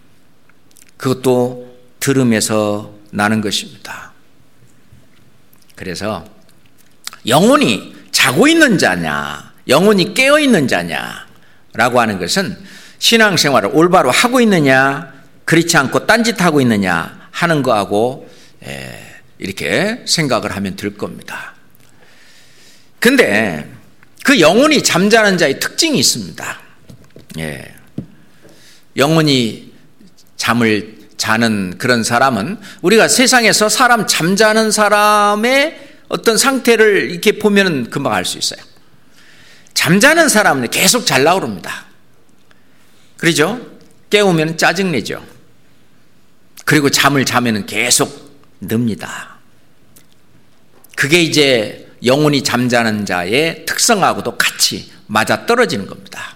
그것도 들음에서 나는 것입니다. 그래서 영혼이 자고 있는 자냐, 영혼이 깨어 있는 자냐라고 하는 것은 신앙생활을 올바로 하고 있느냐, 그렇지 않고 딴짓하고 있느냐 하는 거하고 이렇게 생각을 하면 될 겁니다. 근데 그 영혼이 잠자는 자의 특징이 있습니다. 예. 영혼이 잠을 자는 그런 사람은 우리가 세상에서 사람 잠자는 사람의 어떤 상태를 이렇게 보면 금방 알 수 있어요. 잠자는 사람은 계속 잘라고 그럽니다. 그러죠? 깨우면 짜증내죠. 그리고 잠을 자면 계속 늡니다. 그게 이제 영혼이 잠자는 자의 특성하고도 같이 맞아떨어지는 겁니다.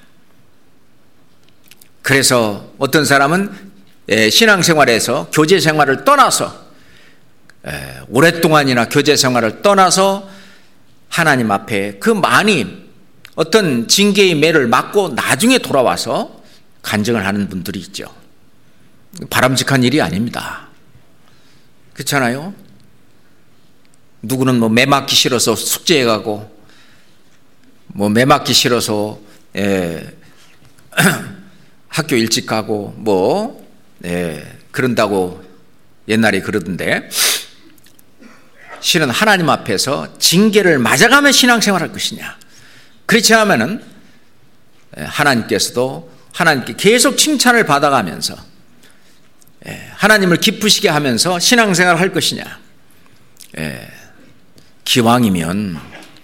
그래서 어떤 사람은 신앙생활에서 교제생활을 떠나서 오랫동안이나 교제생활을 떠나서 하나님 앞에 그 많이 어떤 징계의 매를 맞고 나중에 돌아와서 간증을 하는 분들이 있죠. 바람직한 일이 아닙니다. 그렇잖아요? 누구는 뭐 매 맞기 싫어서 숙제해 가고 뭐 매 맞기 싫어서 예, 학교 일찍 가고 뭐 예, 그런다고 옛날에 그러던데 실은 하나님 앞에서 징계를 맞아가며 신앙생활할 것이냐, 그렇지 않으면은 하나님께서도 하나님께 계속 칭찬을 받아가면서 하나님을 기쁘시게 하면서 신앙생활을 할 것이냐, 기왕이면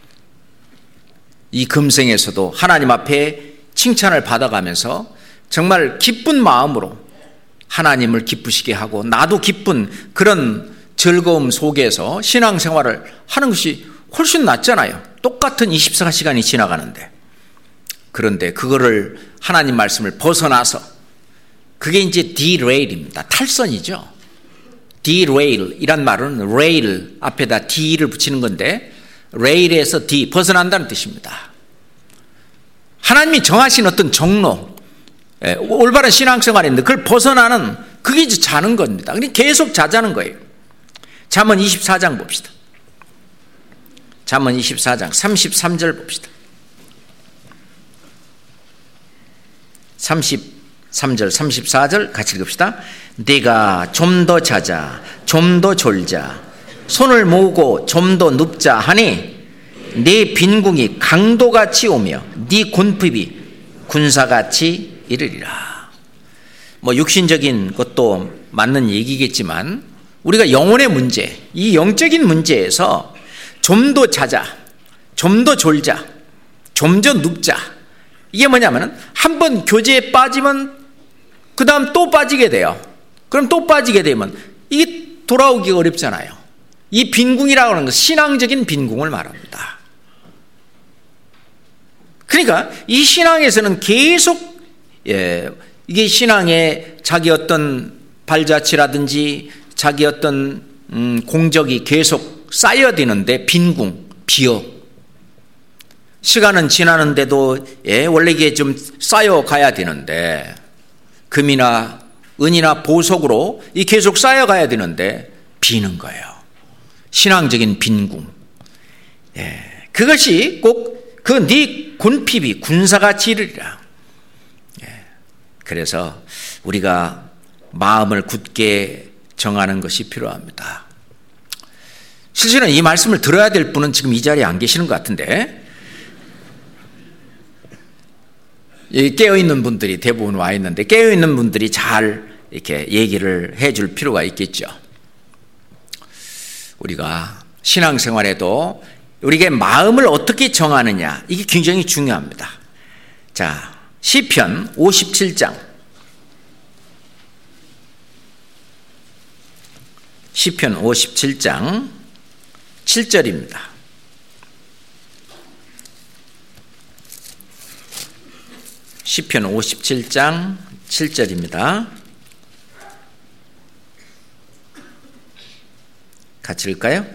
이 금생에서도 하나님 앞에 칭찬을 받아가면서 정말 기쁜 마음으로 하나님을 기쁘시게 하고 나도 기쁜 그런 즐거움 속에서 신앙생활을 하는 것이 훨씬 낫잖아요. 똑같은 이십사 시간이 지나가는데. 그런데 그거를 하나님 말씀을 벗어나서 그게 이제 derail입니다. 탈선이죠. derail 이란 말은 rail 앞에다 d를 붙이는 건데 rail에서 d 벗어난다는 뜻입니다. 하나님이 정하신 어떤 정로, 올바른 신앙생활인데 그걸 벗어나는 그게 이제 자는 겁니다. 그러니까 계속 자자는 거예요. 잠언 이십사 장 봅시다. 잠언 이십사 장 삼십삼 절 봅시다. 삼십삼 절 삼십사 절 같이 읽읍시다. 네가 좀 더 자자, 좀 더 졸자, 손을 모으고 좀 더 눕자 하니 네 빈궁이 강도같이 오며 네 곤핍이 군사같이 이르리라. 뭐 육신적인 것도 맞는 얘기겠지만 우리가 영혼의 문제, 이 영적인 문제에서 좀 더 자자, 좀 더 졸자, 좀 더 눕자, 이게 뭐냐면 한 번 교제에 빠지면 그 다음 또 빠지게 돼요. 그럼 또 빠지게 되면 이게 돌아오기가 어렵잖아요. 이 빈궁이라고 하는 건 신앙적인 빈궁을 말합니다. 그러니까 이 신앙에서는 계속 예, 이게 신앙에 자기 어떤 발자취라든지 자기 어떤 음, 공적이 계속 쌓여야 되는데 빈궁, 비어. 시간은 지나는데도 예, 원래 이게 좀 쌓여가야 되는데 금이나 은이나 보석으로 이 계속 쌓여가야 되는데 비는 거예요. 신앙적인 빈궁. 예, 그것이 꼭 그 네 곤핍이 군사같이 이르리라. 예, 그래서 우리가 마음을 굳게 정하는 것이 필요합니다. 실제는 이 말씀을 들어야 될 분은 지금 이 자리에 안 계시는 것 같은데 깨어있는 분들이 대부분 와 있는데 깨어있는 분들이 잘 이렇게 얘기를 해줄 필요가 있겠죠. 우리가 신앙생활에도 우리에게 마음을 어떻게 정하느냐, 이게 굉장히 중요합니다. 자, 시편 오십칠 장. 시편 오십칠 장 칠 절입니다. 시편 오십칠 장 칠 절입니다. 같이 읽을까요?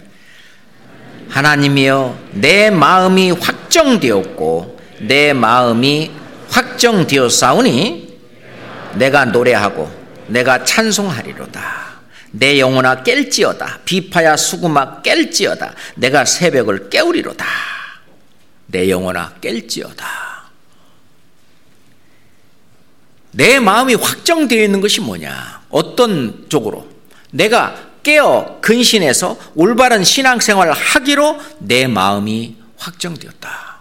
하나님이여, 내 마음이 확정되었고 내 마음이 확정되었사오니 내가 노래하고 내가 찬송하리로다. 내 영혼아 깰지어다. 비파야 수금아 깰지어다. 내가 새벽을 깨우리로다. 내 영혼아 깰지어다. 내 마음이 확정되어 있는 것이 뭐냐? 어떤 쪽으로? 내가 깨어 근신해서 올바른 신앙생활을 하기로 내 마음이 확정되었다.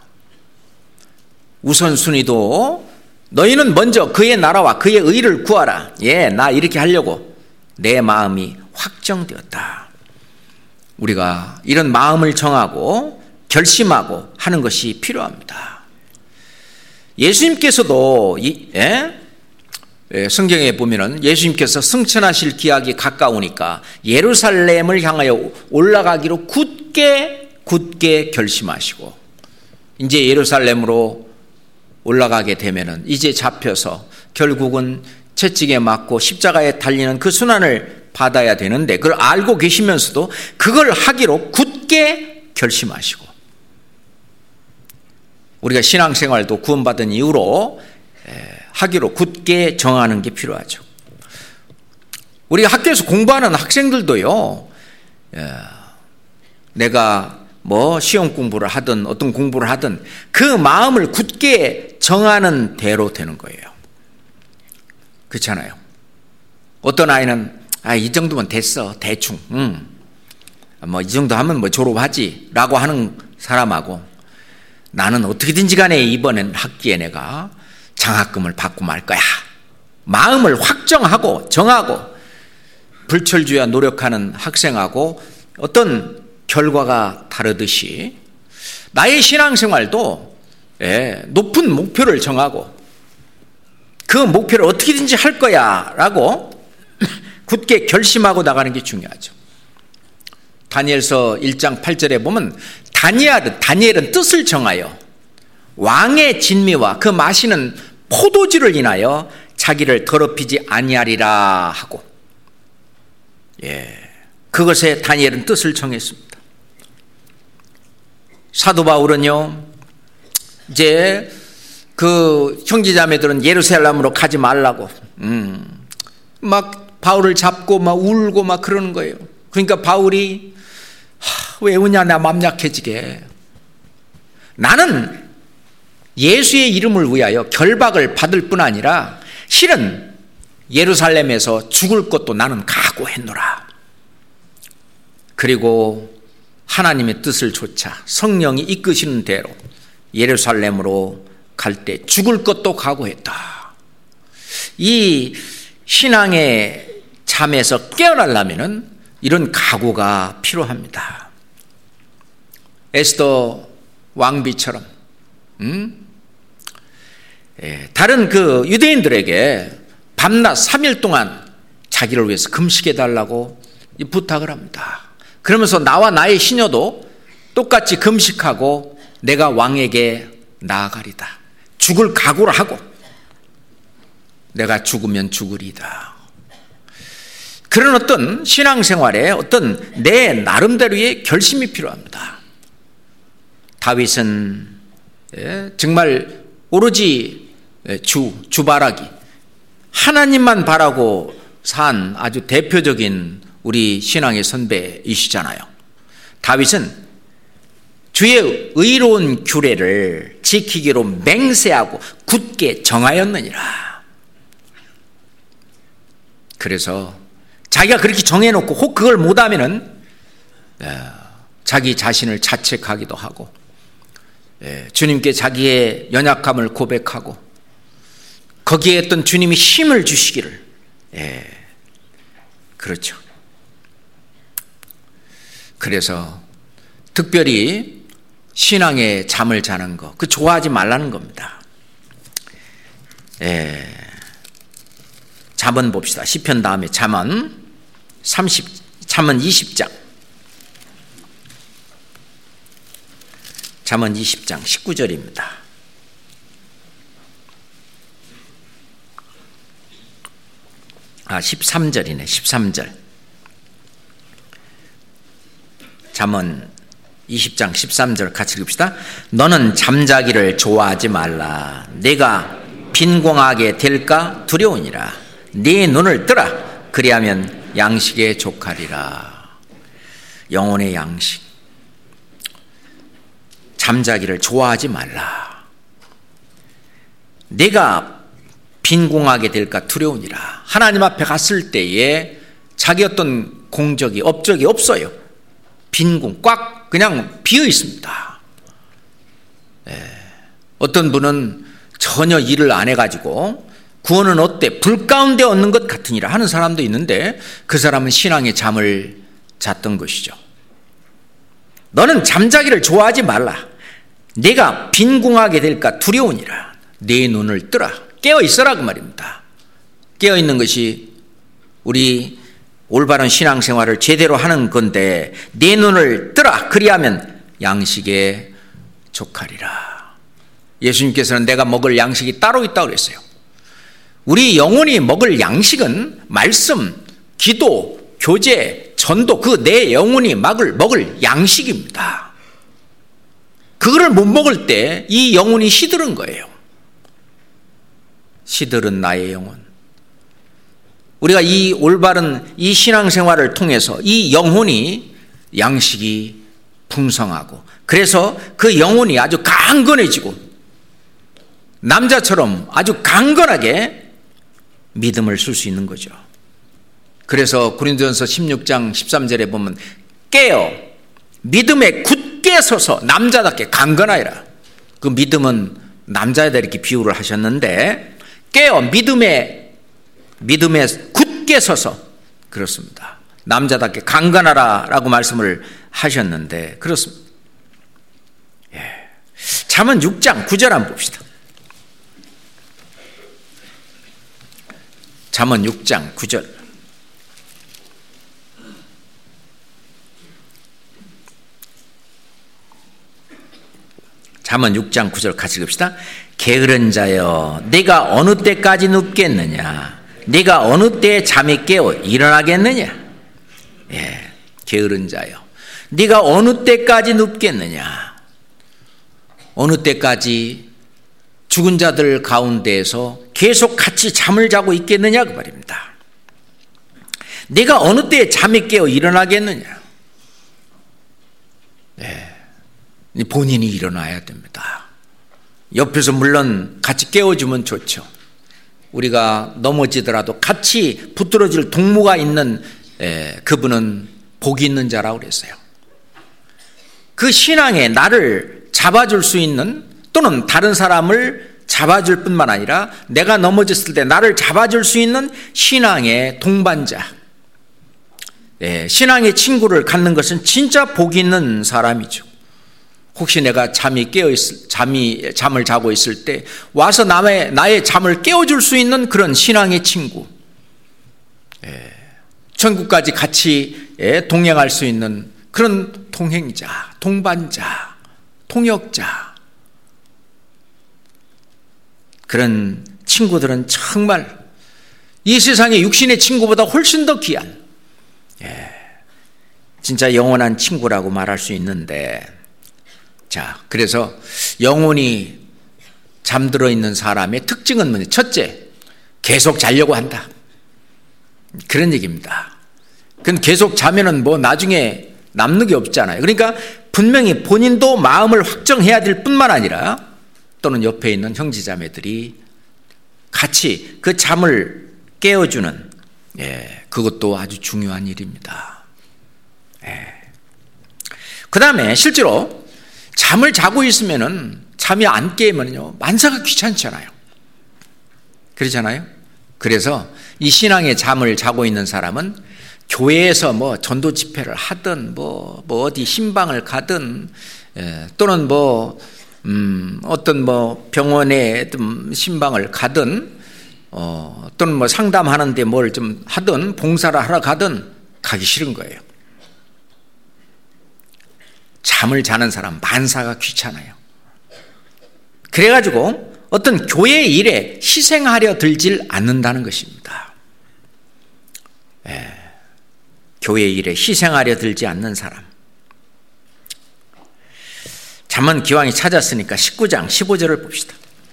우선순위도 너희는 먼저 그의 나라와 그의 의를 구하라. 예, 나 이렇게 하려고 내 마음이 확정되었다. 우리가 이런 마음을 정하고 결심하고 하는 것이 필요합니다. 예수님께서도 이, 예? 예, 성경에 보면은 예수님께서 승천하실 기약이 가까우니까 예루살렘을 향하여 올라가기로 굳게 굳게 결심하시고, 이제 예루살렘으로 올라가게 되면은 이제 잡혀서 결국은 채찍에 맞고 십자가에 달리는 그 순환을 받아야 되는데, 그걸 알고 계시면서도 그걸 하기로 굳게 결심하시고, 우리가 신앙생활도 구원받은 이후로 하기로 굳게 정하는 게 필요하죠. 우리가 학교에서 공부하는 학생들도요, 내가 뭐 시험 공부를 하든 어떤 공부를 하든 그 마음을 굳게 정하는 대로 되는 거예요. 그렇잖아요. 어떤 아이는 아, 이 정도면 됐어, 대충, 음. 뭐 이 정도 하면 뭐 졸업하지 라고 하는 사람하고, 나는 어떻게든지 간에 이번엔 학기에 내가 장학금을 받고 말 거야, 마음을 확정하고 정하고 불철주야 노력하는 학생하고 어떤 결과가 다르듯이, 나의 신앙생활도 예, 높은 목표를 정하고 그 목표를 어떻게든지 할 거야 라고 굳게 결심하고 나가는 게 중요하죠. 다니엘서 일 장 팔 절에 보면 다니엘은, 다니엘은 뜻을 정하여 왕의 진미와 그 마시는 포도주를 인하여 자기를 더럽히지 아니하리라 하고, 예, 그것에 다니엘은 뜻을 정했습니다. 사도 바울은요, 이제 그 형제자매들은 예루살렘으로 가지 말라고, 음, 막 바울을 잡고 막 울고 막 그러는 거예요. 그러니까 바울이 하, 왜 우냐, 나 맘 약해지게. 나는 예수의 이름을 위하여 결박을 받을 뿐 아니라 실은 예루살렘에서 죽을 것도 나는 각오했노라. 그리고 하나님의 뜻을 좇아 성령이 이끄시는 대로 예루살렘으로 갈 때 죽을 것도 각오했다. 이 신앙의 잠에서 깨어나려면 이런 각오가 필요합니다. 에스더 왕비처럼, 음? 예, 다른 그 유대인들에게 밤낮 삼 일 동안 자기를 위해서 금식해달라고 부탁을 합니다. 그러면서 나와 나의 시녀도 똑같이 금식하고 내가 왕에게 나아가리다. 죽을 각오를 하고 내가 죽으면 죽으리다. 그런 어떤 신앙생활에 어떤 내 나름대로의 결심이 필요합니다. 다윗은 정말 오로지 주, 주바라기, 하나님만 바라고 산 아주 대표적인 우리 신앙의 선배이시잖아요. 다윗은 주의 의로운 규례를 지키기로 맹세하고 굳게 정하였느니라. 그래서 자기가 그렇게 정해놓고 혹 그걸 못하면은 자기 자신을 자책하기도 하고, 주님께 자기의 연약함을 고백하고, 거기에 어떤 주님이 힘을 주시기를. 예, 그렇죠. 그래서 특별히 신앙의 잠을 자는 거, 그 좋아하지 말라는 겁니다. 예, 잠언 봅시다. 시편 다음에 잠언 삼십, 잠언 이십 장. 잠언 이십 장 십구 절입니다. 아, 십삼 절이네. 십삼 절. 잠언 이십 장 십삼 절 같이 읽읍시다. 너는 잠자기를 좋아하지 말라. 내가 빈공하게 될까 두려우니라. 네 눈을 뜨라. 그리하면 양식에 족하리라. 영혼의 양식. 잠자기를 좋아하지 말라. 내가 빈공하게 될까 두려우니라. 하나님 앞에 갔을 때에 자기 어떤 공적이, 업적이 없어요. 빈공, 꽉 그냥 비어 있습니다. 네. 어떤 분은 전혀 일을 안 해가지고 구원은 어때? 불 가운데 얻는 것 같으니라 하는 사람도 있는데 그 사람은 신앙의 잠을 잤던 것이죠. 너는 잠자기를 좋아하지 말라. 내가 빈궁하게 될까 두려우니라. 내 눈을 뜨라. 깨어 있어라 그 말입니다. 깨어 있는 것이 우리 올바른 신앙생활을 제대로 하는 건데 내 눈을 뜨라. 그리하면 양식에 족하리라. 예수님께서는 내가 먹을 양식이 따로 있다고 그랬어요. 우리 영혼이 먹을 양식은 말씀, 기도, 교제, 전도, 그 내 영혼이 먹을, 먹을 양식입니다. 그거를 못 먹을 때 이 영혼이 시들은 거예요. 시들은 나의 영혼. 우리가 이 올바른 이 신앙생활을 통해서 이 영혼이 양식이 풍성하고 그래서 그 영혼이 아주 강건해지고 남자처럼 아주 강건하게 믿음을 쓸 수 있는 거죠. 그래서 고린도전서 십육 장 십삼 절에 보면 깨어 믿음에 굳게 서서 남자답게 강건하여라. 그 믿음은 남자에다 이렇게 비유를 하셨는데 깨어 믿음에 믿음에 굳게 서서 그렇습니다. 남자답게 강건하라라고 말씀을 하셨는데 그렇습니다. 예. 잠언 육 장 구 절 한번 봅시다. 잠언 육 장 구 절. 잠언 육 장 구 절 같이 읽읍시다. 게으른 자여 네가 어느 때까지 눕겠느냐. 네가 어느 때에 잠이 깨어 일어나겠느냐. 예, 게으른 자여 네가 어느 때까지 눕겠느냐. 어느 때까지 죽은 자들 가운데에서 계속 같이 잠을 자고 있겠느냐 그 말입니다. 네가 어느 때에 잠이 깨어 일어나겠느냐. 네. 본인이 일어나야 됩니다. 옆에서 물론 같이 깨워주면 좋죠. 우리가 넘어지더라도 같이 붙들어질 동무가 있는 에, 그분은 복이 있는 자라고 그랬어요. 그 신앙에 나를 잡아줄 수 있는 또는 다른 사람을 잡아줄 뿐만 아니라 내가 넘어졌을 때 나를 잡아줄 수 있는 신앙의 동반자, 에, 신앙의 친구를 갖는 것은 진짜 복이 있는 사람이죠. 혹시 내가 잠이 깨어 있을, 잠이, 잠을 자고 있을 때 와서 남의, 나의 잠을 깨워줄 수 있는 그런 신앙의 친구. 예, 천국까지 같이 예, 동행할 수 있는 그런 동행자, 동반자, 통역자. 그런 친구들은 정말 이 세상의 육신의 친구보다 훨씬 더 귀한, 예, 진짜 영원한 친구라고 말할 수 있는데, 자, 그래서 영혼이 잠들어 있는 사람의 특징은 뭐냐? 첫째, 계속 자려고 한다. 그런 얘기입니다. 그건 계속 자면은 뭐 나중에 남는 게 없잖아요. 그러니까 분명히 본인도 마음을 확정해야 될 뿐만 아니라 또는 옆에 있는 형제자매들이 같이 그 잠을 깨워주는, 예, 그것도 아주 중요한 일입니다. 예. 그 다음에 실제로 잠을 자고 있으면은 잠이 안 깨면요 만사가 귀찮잖아요. 그렇잖아요. 그래서 이 신앙의 잠을 자고 있는 사람은 교회에서 뭐 전도 집회를 하든 뭐, 뭐 어디 신방을 가든 예, 또는 뭐 음, 어떤 뭐 병원에 신방을 가든 어, 또는 뭐 상담하는데 뭘 좀 하든 봉사를 하러 가든 가기 싫은 거예요. 잠을 자는 사람 만사가 귀찮아요. 그래가지고 어떤 교회 일에 희생하려 들질 않는다는 것입니다. 예, 교회 일에 희생하려 들지 않는 사람. 잠언 기왕이 찾았으니까 십구 장 십오 절을 봅시다.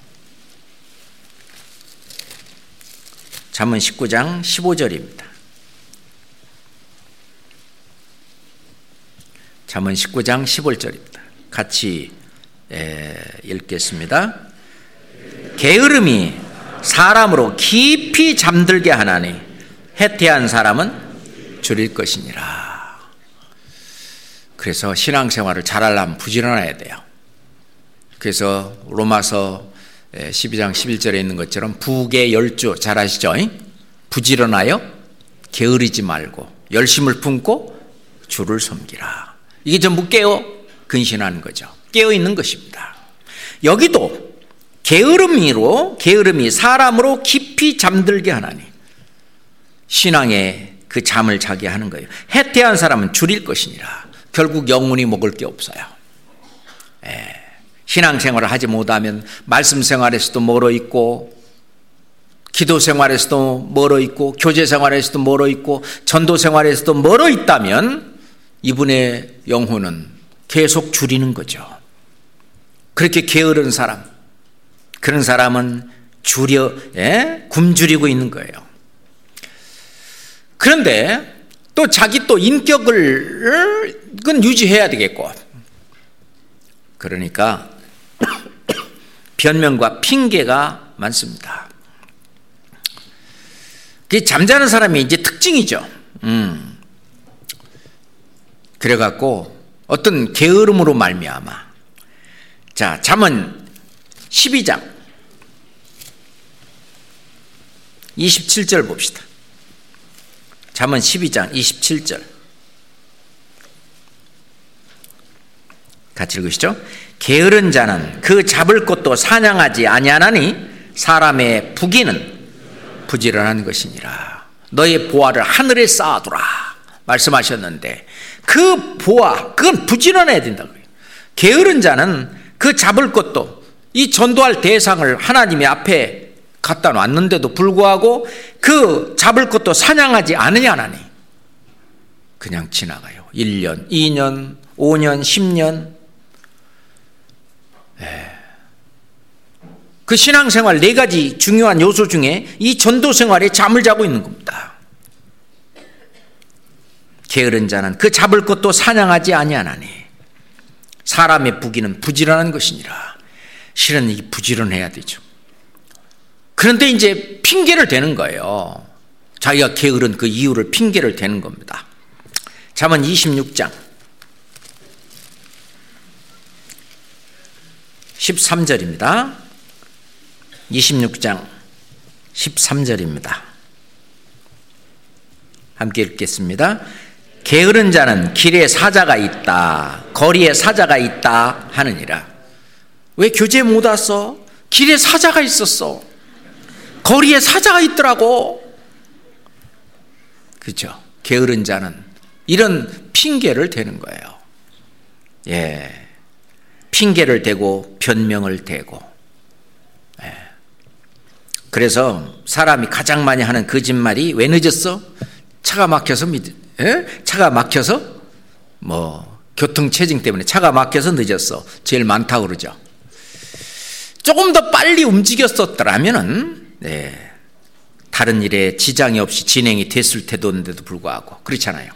잠언 십구 장 십오 절입니다. 잠언 십구 장 십오 절입니다. 같이 에, 읽겠습니다. 게으름이 사람으로 깊이 잠들게 하나니 해태한 사람은 줄일 것이니라. 그래서 신앙생활을 잘하려면 부지런해야 돼요. 그래서 로마서 십이 장 십일 절에 있는 것처럼 부귀 열주 잘 아시죠? 부지런하여 게으르지 말고 열심을 품고 주를 섬기라. 이게 전부 깨어 근신하는 거죠. 깨어 있는 것입니다. 여기도 게으름이로 게으름이 사람으로 깊이 잠들게 하나니 신앙의 그 잠을 자게 하는 거예요. 해태한 사람은 줄일 것이니라. 결국 영혼이 먹을 게 없어요. 예. 신앙생활을 하지 못하면 말씀 생활에서도 멀어 있고 기도 생활에서도 멀어 있고 교제 생활에서도 멀어 있고 전도 생활에서도 멀어 있다면 이분의 영혼은 계속 줄이는 거죠. 그렇게 게으른 사람, 그런 사람은 줄여, 예? 굶주리고 있는 거예요. 그런데 또 자기 또 인격을 그건 유지해야 되겠고, 그러니까 변명과 핑계가 많습니다. 그게 잠자는 사람이 이제 특징이죠. 음. 그래갖고 어떤 게으름으로 말미암아. 자, 잠언 십이 장 이십칠 절 봅시다. 잠언 십이 장 이십칠 절 같이 읽으시죠. 게으른 자는 그 잡을 것도 사냥하지 아니하나니 사람의 부귀는 부지런한 것이니라. 너의 보화를 하늘에 쌓아두라 말씀하셨는데 그 보화, 그건 부지런해야 된다고요. 게으른 자는 그 잡을 것도, 이 전도할 대상을 하나님의 앞에 갖다 놨는데도 불구하고 그 잡을 것도 사냥하지 않으냐나니 그냥 지나가요. 일 년, 이 년, 오 년, 십 년. 에. 그 신앙생활 네 가지 중요한 요소 중에 이 전도생활에 잠을 자고 있는 겁니다. 게으른 자는 그 잡을 것도 사냥하지 아니하나니 사람의 부귀는 부지런한 것이니라. 실은 이 부지런해야 되죠. 그런데 이제 핑계를 대는 거예요. 자기가 게으른 그 이유를 핑계를 대는 겁니다. 잠언 이십육 장 십삼 절입니다. 이십육 장 십삼 절입니다. 함께 읽겠습니다. 게으른 자는 길에 사자가 있다, 거리에 사자가 있다 하느니라. 왜 교제 못 왔어? 길에 사자가 있었어. 거리에 사자가 있더라고. 그렇죠? 게으른 자는 이런 핑계를 대는 거예요. 예, 핑계를 대고 변명을 대고. 예. 그래서 사람이 가장 많이 하는 거짓말이 왜 늦었어? 차가 막혀서 믿, 예? 차가 막혀서 뭐 교통 체증 때문에 차가 막혀서 늦었어. 제일 많다고 그러죠. 조금 더 빨리 움직였었더라면은 네, 다른 일에 지장이 없이 진행이 됐을 테도인데도 불구하고 그렇잖아요.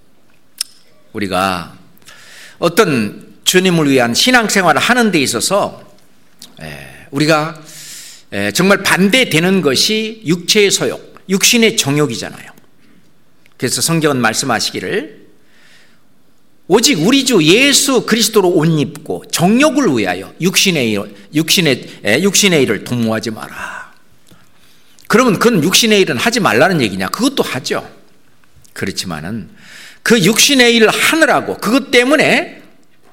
우리가 어떤 주님을 위한 신앙생활을 하는 데 있어서 에, 우리가 에, 정말 반대되는 것이 육체의 소욕, 육신의 정욕이잖아요. 그래서 성경은 말씀하시기를 오직 우리 주 예수 그리스도로 옷 입고 정욕을 위하여 육신의 일, 육신의, 에, 육신의 일을 도모하지 마라. 그러면 그건 육신의 일은 하지 말라는 얘기냐? 그것도 하죠. 그렇지만은 그 육신의 일을 하느라고 그것 때문에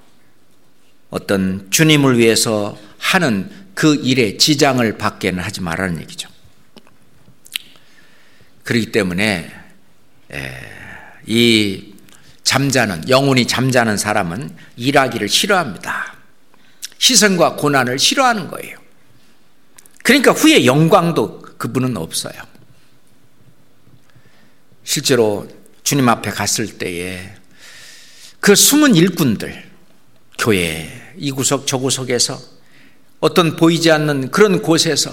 어떤 주님을 위해서 하는 그 일에 지장을 받게는 하지 말라는 얘기죠. 그렇기 때문에 이 잠자는, 영혼이 잠자는 사람은 일하기를 싫어합니다. 희생과 고난을 싫어하는 거예요. 그러니까 후에 영광도 그분은 없어요. 실제로 주님 앞에 갔을 때에 그 숨은 일꾼들, 교회 이 구석 저 구석에서 어떤 보이지 않는 그런 곳에서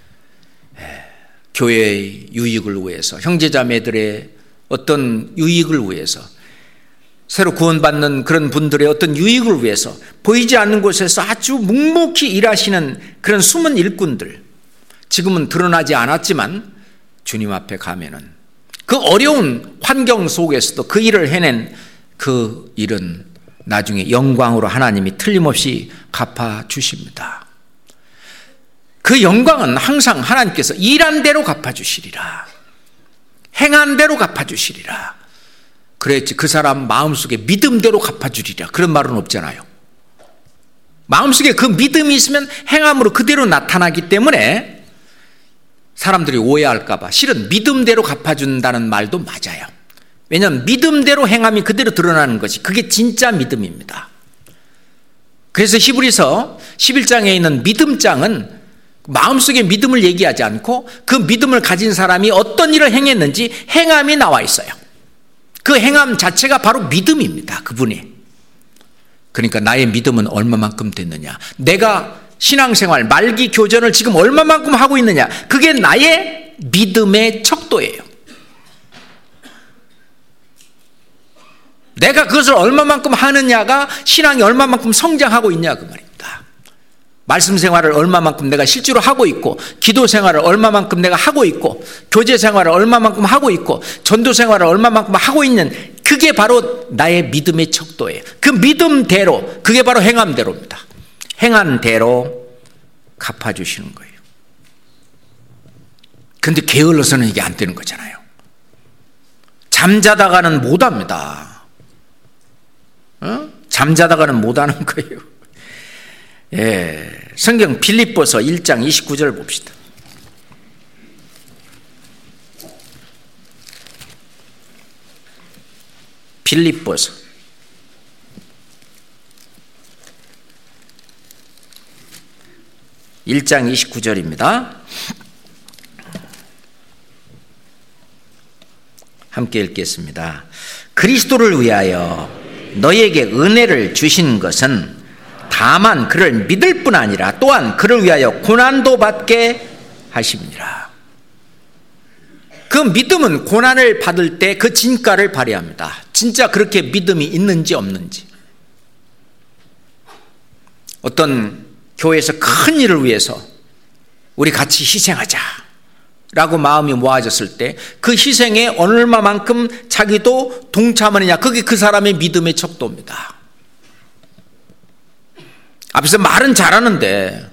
교회의 유익을 위해서, 형제자매들의 어떤 유익을 위해서, 새로 구원받는 그런 분들의 어떤 유익을 위해서 보이지 않는 곳에서 아주 묵묵히 일하시는 그런 숨은 일꾼들, 지금은 드러나지 않았지만 주님 앞에 가면은 그 어려운 환경 속에서도 그 일을 해낸 그 일은 나중에 영광으로 하나님이 틀림없이 갚아주십니다. 그 영광은 항상 하나님께서 일한 대로 갚아주시리라, 행한 대로 갚아주시리라. 그랬지 그 사람 마음속에 믿음대로 갚아주리라 그런 말은 없잖아요. 마음속에 그 믿음이 있으면 행함으로 그대로 나타나기 때문에 사람들이 오해할까 봐 실은 믿음대로 갚아준다는 말도 맞아요. 왜냐하면 믿음대로 행함이 그대로 드러나는 것이 그게 진짜 믿음입니다. 그래서 히브리서 십일 장에 있는 믿음장은 마음속에 믿음을 얘기하지 않고 그 믿음을 가진 사람이 어떤 일을 행했는지 행함이 나와 있어요. 그 행함 자체가 바로 믿음입니다. 그분이. 그러니까 나의 믿음은 얼마만큼 됐느냐, 내가 신앙생활 말기 교전을 지금 얼마만큼 하고 있느냐, 그게 나의 믿음의 척도예요. 내가 그것을 얼마만큼 하느냐가 신앙이 얼마만큼 성장하고 있냐 그 말입니다. 말씀 생활을 얼마만큼 내가 실제로 하고 있고, 기도 생활을 얼마만큼 내가 하고 있고, 교제 생활을 얼마만큼 하고 있고, 전도 생활을 얼마만큼 하고 있는, 그게 바로 나의 믿음의 척도예요. 그 믿음대로, 그게 바로 행함대로입니다. 행한 대로 갚아주시는 거예요. 그런데 게을러서는 이게 안 되는 거잖아요. 잠자다가는 못합니다. 어? 잠자다가는 못하는 거예요. 예, 성경 빌립보서 일 장 이십구 절 봅시다. 빌립보서 일 장 이십구 절입니다. 함께 읽겠습니다. 그리스도를 위하여 너희에게 은혜를 주신 것은 다만 그를 믿을 뿐 아니라 또한 그를 위하여 고난도 받게 하십니다. 그 믿음은 고난을 받을 때 그 진가를 발휘합니다. 진짜 그렇게 믿음이 있는지 없는지. 어떤 교회에서 큰 일을 위해서 우리 같이 희생하자 라고 마음이 모아졌을 때 그 희생에 얼마만큼 자기도 동참하느냐, 그게 그 사람의 믿음의 척도입니다. 앞에서 말은 잘하는데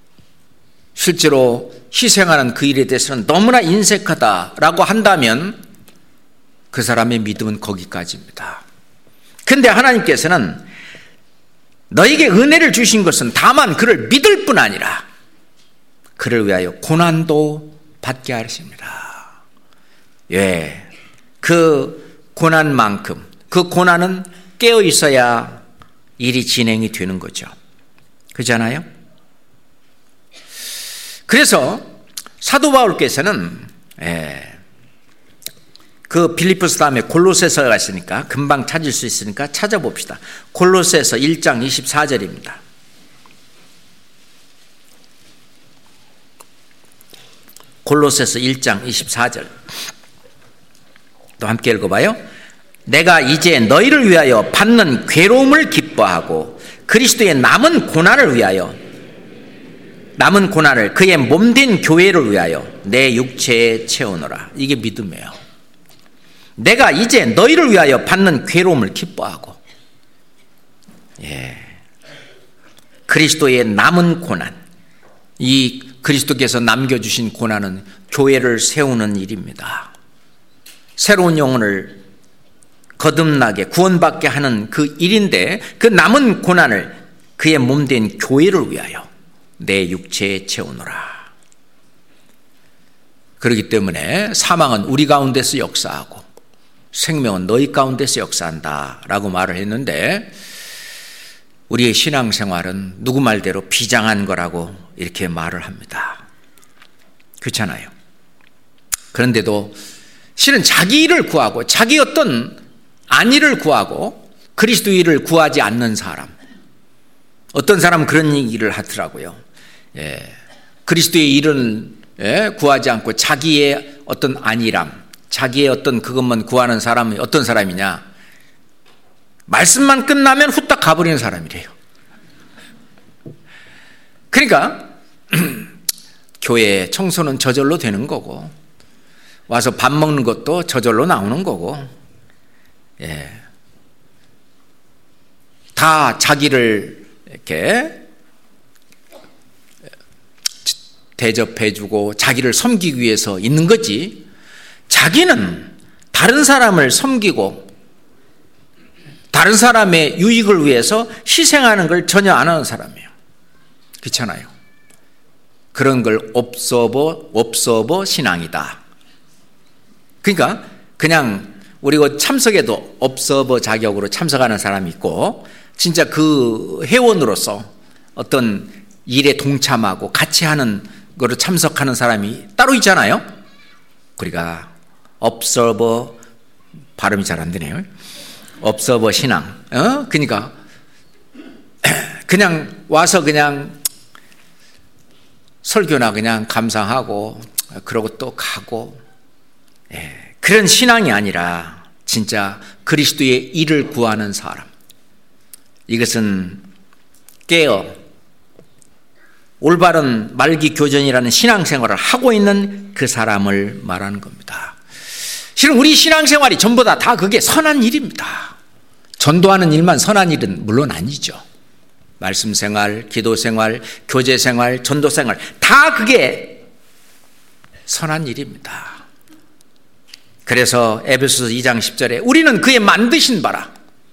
실제로 희생하는 그 일에 대해서는 너무나 인색하다라고 한다면 그 사람의 믿음은 거기까지입니다. 그런데 하나님께서는 너에게 은혜를 주신 것은 다만 그를 믿을 뿐 아니라 그를 위하여 고난도 받게 하십니다. 예, 그 고난만큼, 그 고난은 깨어 있어야 일이 진행이 되는 거죠. 그렇잖아요? 그래서 사도 바울께서는 예, 그 빌립보서 다음에 골로새서 갔으니까 금방 찾을 수 있으니까 찾아봅시다. 골로새서 일 장 이십사 절입니다. 골로새서 일 장 이십사 절 또 함께 읽어봐요. 내가 이제 너희를 위하여 받는 괴로움을 기뻐하고 그리스도의 남은 고난을 위하여 남은 고난을 그의 몸된 교회를 위하여 내 육체에 채우노라. 이게 믿음이에요. 내가 이제 너희를 위하여 받는 괴로움을 기뻐하고, 예, 그리스도의 남은 고난, 이 그리스도께서 남겨주신 고난은 교회를 세우는 일입니다. 새로운 영혼을 거듭나게 구원받게 하는 그 일인데, 그 남은 고난을 그의 몸된 교회를 위하여 내 육체에 채우노라. 그렇기 때문에 사망은 우리 가운데서 역사하고 생명은 너희 가운데서 역사한다 라고 말을 했는데, 우리의 신앙생활은 누구 말대로 비장한 거라고 이렇게 말을 합니다. 그렇잖아요. 그런데도 실은 자기 일을 구하고 자기 어떤 안위를 구하고 그리스도 일을 구하지 않는 사람, 어떤 사람은 그런 얘기를 하더라고요. 예, 그리스도의 일은 예, 구하지 않고 자기의 어떤 안위람, 자기의 어떤 그것만 구하는 사람이 어떤 사람이냐? 말씀만 끝나면 후딱 가버리는 사람이래요. 그러니까 교회 청소는 저절로 되는 거고, 와서 밥 먹는 것도 저절로 나오는 거고, 예, 다 자기를 이렇게 대접해주고 자기를 섬기기 위해서 있는 거지, 자기는 다른 사람을 섬기고 다른 사람의 유익을 위해서 희생하는 걸 전혀 안 하는 사람이에요. 그렇잖아요. 그런 걸 옵서버, 옵서버 신앙이다. 그러니까 그냥 우리가 참석에도 옵서버 자격으로 참석하는 사람이 있고, 진짜 그 회원으로서 어떤 일에 동참하고 같이 하는 거로 참석하는 사람이 따로 있잖아요. 우리가 observer, 발음이 잘 안 되네요. observer 신앙. 어? 그러니까 그냥 와서 그냥 설교나 그냥 감상하고 그러고 또 가고, 예, 그런 신앙이 아니라 진짜 그리스도의 일을 구하는 사람. 이것은 깨어 올바른 말기 교전이라는 신앙생활을 하고 있는 그 사람을 말하는 겁니다. 실은 우리 신앙생활이 전부 다, 다 그게 선한 일입니다. 전도하는 일만 선한 일은 물론 아니죠. 말씀생활, 기도생활, 교제생활, 전도생활 다 그게 선한 일입니다. 그래서 에베소서 이 장 십 절에 우리는 그의 만드신 바라,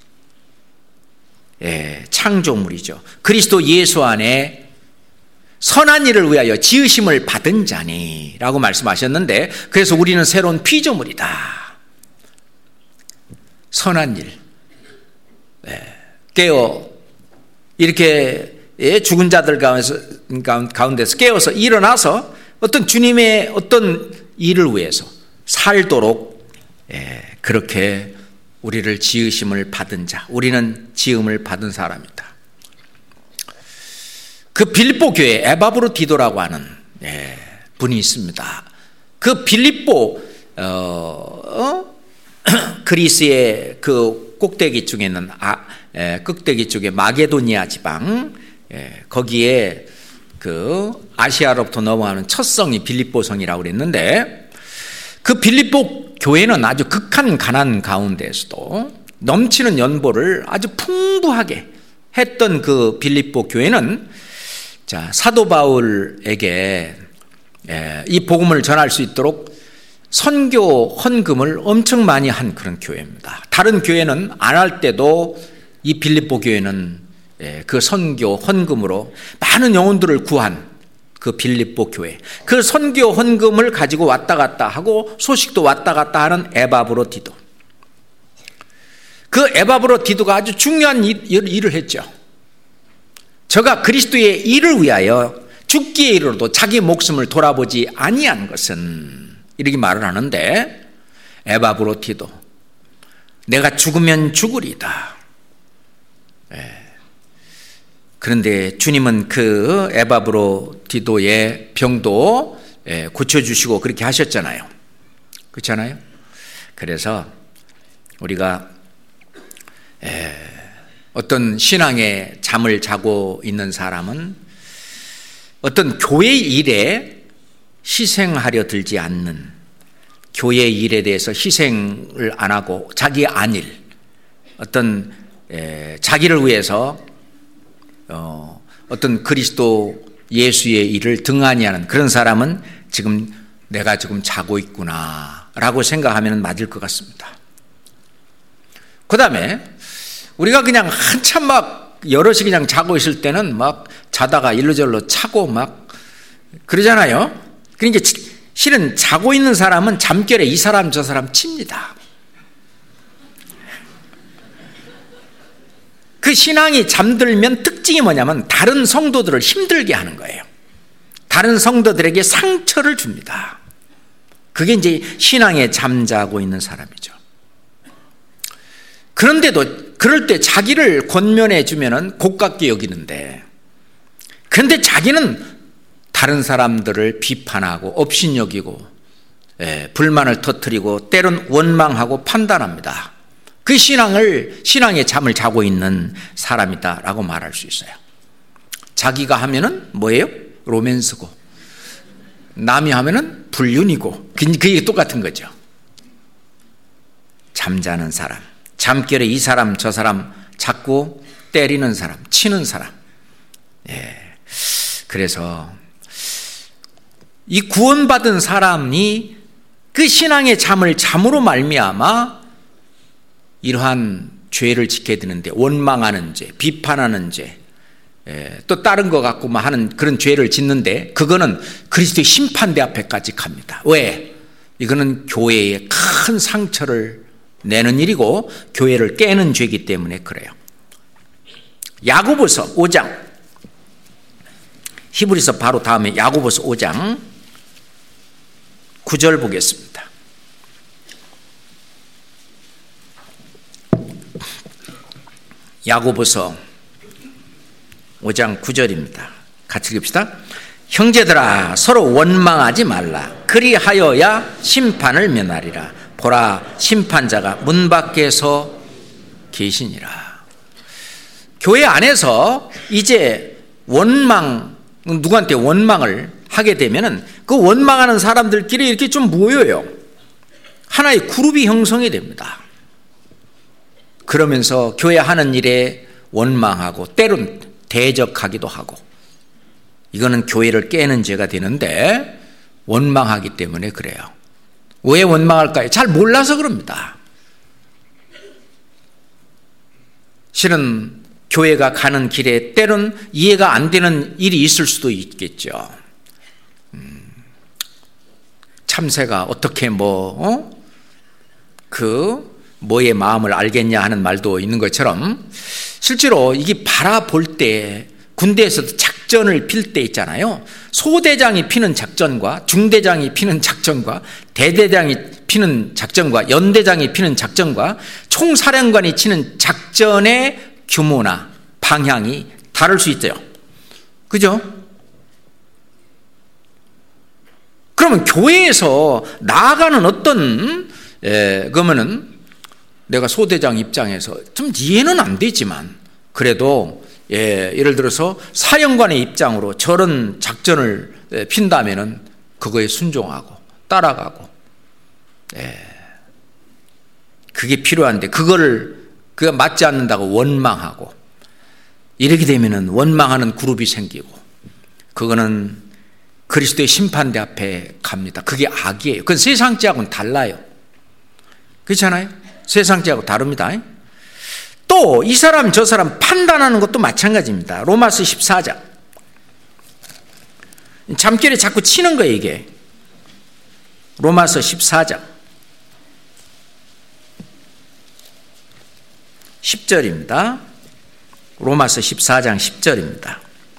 예, 창조물이죠. 그리스도 예수 안에 선한 일을 위하여 지으심을 받은 자니 라고 말씀하셨는데, 그래서 우리는 새로운 피조물이다. 선한 일, 네, 깨어 이렇게 죽은 자들 가운데서 깨어서 일어나서 어떤 주님의 어떤 일을 위해서 살도록 그렇게 우리를 지으심을 받은 자, 우리는 지음을 받은 사람이다. 그 빌립보 교회 에바브로디도라고 하는 분이 있습니다. 그 빌립보 어, 어? 그리스의 그 꼭대기 쪽에 있는 아, 에, 꼭대기 쪽에 마게도니아 지방, 에, 거기에 그 아시아로부터 넘어가는 첫 성이 빌립보 성이라고 그랬는데, 그 빌립보 교회는 아주 극한 가난 가운데에서도 넘치는 연보를 아주 풍부하게 했던 그 빌립보 교회는, 자, 사도 바울에게 에, 이 복음을 전할 수 있도록 선교 헌금을 엄청 많이 한 그런 교회입니다. 다른 교회는 안 할 때도 이 빌립보 교회는 그 선교 헌금으로 많은 영혼들을 구한 그 빌립보 교회, 그 선교 헌금을 가지고 왔다 갔다 하고 소식도 왔다 갔다 하는 에바브로디도, 그 에바브로디도가 아주 중요한 일, 일을 했죠. 저가 그리스도의 일을 위하여 죽기에 이르러도 자기 목숨을 돌아보지 아니한 것은, 이렇게 말을 하는데, 에바브로디도 내가 죽으면 죽으리다. 예. 그런데 주님은 그 에바브로디도의 병도 예, 고쳐주시고 그렇게 하셨잖아요. 그렇잖아요. 그래서 우리가 예, 어떤 신앙의 잠을 자고 있는 사람은 어떤 교회 일에 희생하려 들지 않는, 교회 일에 대해서 희생을 안 하고 자기의 안일, 어떤 에, 자기를 위해서 어, 어떤 그리스도 예수의 일을 등한히 하는 그런 사람은 지금 내가 지금 자고 있구나 라고 생각하면 맞을 것 같습니다. 그 다음에 우리가 그냥 한참 막 여럿이 그냥 자고 있을 때는 막 자다가 일로절로 차고 막 그러잖아요. 그러니까 실은 자고 있는 사람은 잠결에 이 사람 저 사람 칩니다. 그 신앙이 잠들면 특징이 뭐냐면 다른 성도들을 힘들게 하는 거예요. 다른 성도들에게 상처를 줍니다. 그게 이제 신앙에 잠자고 있는 사람이죠. 그런데도 그럴 때 자기를 권면해 주면은 고깝게 여기는데, 그런데 자기는 다른 사람들을 비판하고 업신여기고 예, 불만을 터뜨리고 때론 원망하고 판단합니다. 그 신앙을 신앙의 잠을 자고 있는 사람이다라고 말할 수 있어요. 자기가 하면은 뭐예요? 로맨스고, 남이 하면은 불륜이고, 그게 똑같은 거죠. 잠자는 사람, 잠결에 이 사람 저 사람 자꾸 때리는 사람, 치는 사람. 예. 그래서 이 구원받은 사람이 그 신앙의 잠을 잠으로 말미암아 이러한 죄를 지게 되는데, 원망하는 죄, 비판하는 죄, 예, 또 다른 것 갖고 하는 그런 죄를 짓는데, 그거는 그리스도의 심판대 앞에까지 갑니다. 왜? 이거는 교회에 큰 상처를 내는 일이고 교회를 깨는 죄이기 때문에 그래요. 야고보서 오 장, 히브리서 바로 다음에 야고보서 오 장 구 절 보겠습니다. 야고보서 오 장 구 절입니다. 같이 읽읍시다. 형제들아, 서로 원망하지 말라. 그리하여야 심판을 면하리라. 보라, 심판자가 문 밖에서 계시니라. 교회 안에서 이제 원망, 누구한테 원망을 하게 되면은 그 원망하는 사람들끼리 이렇게 좀 모여요. 하나의 그룹이 형성이 됩니다. 그러면서 교회 하는 일에 원망하고 때론 대적하기도 하고, 이거는 교회를 깨는 죄가 되는데 원망하기 때문에 그래요. 왜 원망할까요? 잘 몰라서 그럽니다. 실은 교회가 가는 길에 때론 이해가 안 되는 일이 있을 수도 있겠죠. 음, 참새가 어떻게 뭐, 어? 그 뭐의 마음을 알겠냐 하는 말도 있는 것처럼, 실제로 이게 바라볼 때 군대에서도 작전을 필 때 있잖아요. 소대장이 피는 작전과 중대장이 피는 작전과 대대장이 피는 작전과 연대장이 피는 작전과 총사령관이 치는 작전의 규모나 방향이 다를 수 있어요. 그죠? 그러면 교회에서 나아가는 어떤, 에, 그러면은 내가 소대장 입장에서 좀 이해는 안 되지만, 그래도 예, 예를 들어서 사령관의 입장으로 저런 작전을 핀다면은 그거에 순종하고 따라가고, 예, 그게 필요한데 그거를 그가 맞지 않는다고 원망하고, 이렇게 되면은 원망하는 그룹이 생기고, 그거는 그리스도의 심판대 앞에 갑니다. 그게 악이에요. 그건 세상 죄하고는 달라요. 그렇잖아요? 세상 죄하고 다릅니다. 또 이 사람 저 사람 판단하는 것도 마찬가지입니다. 로마서 십사 장. 잠결에 자꾸 치는 거예요, 이게. 로마서 십사 장 십 절입니다. 로마서 십사 장 십 절입니다.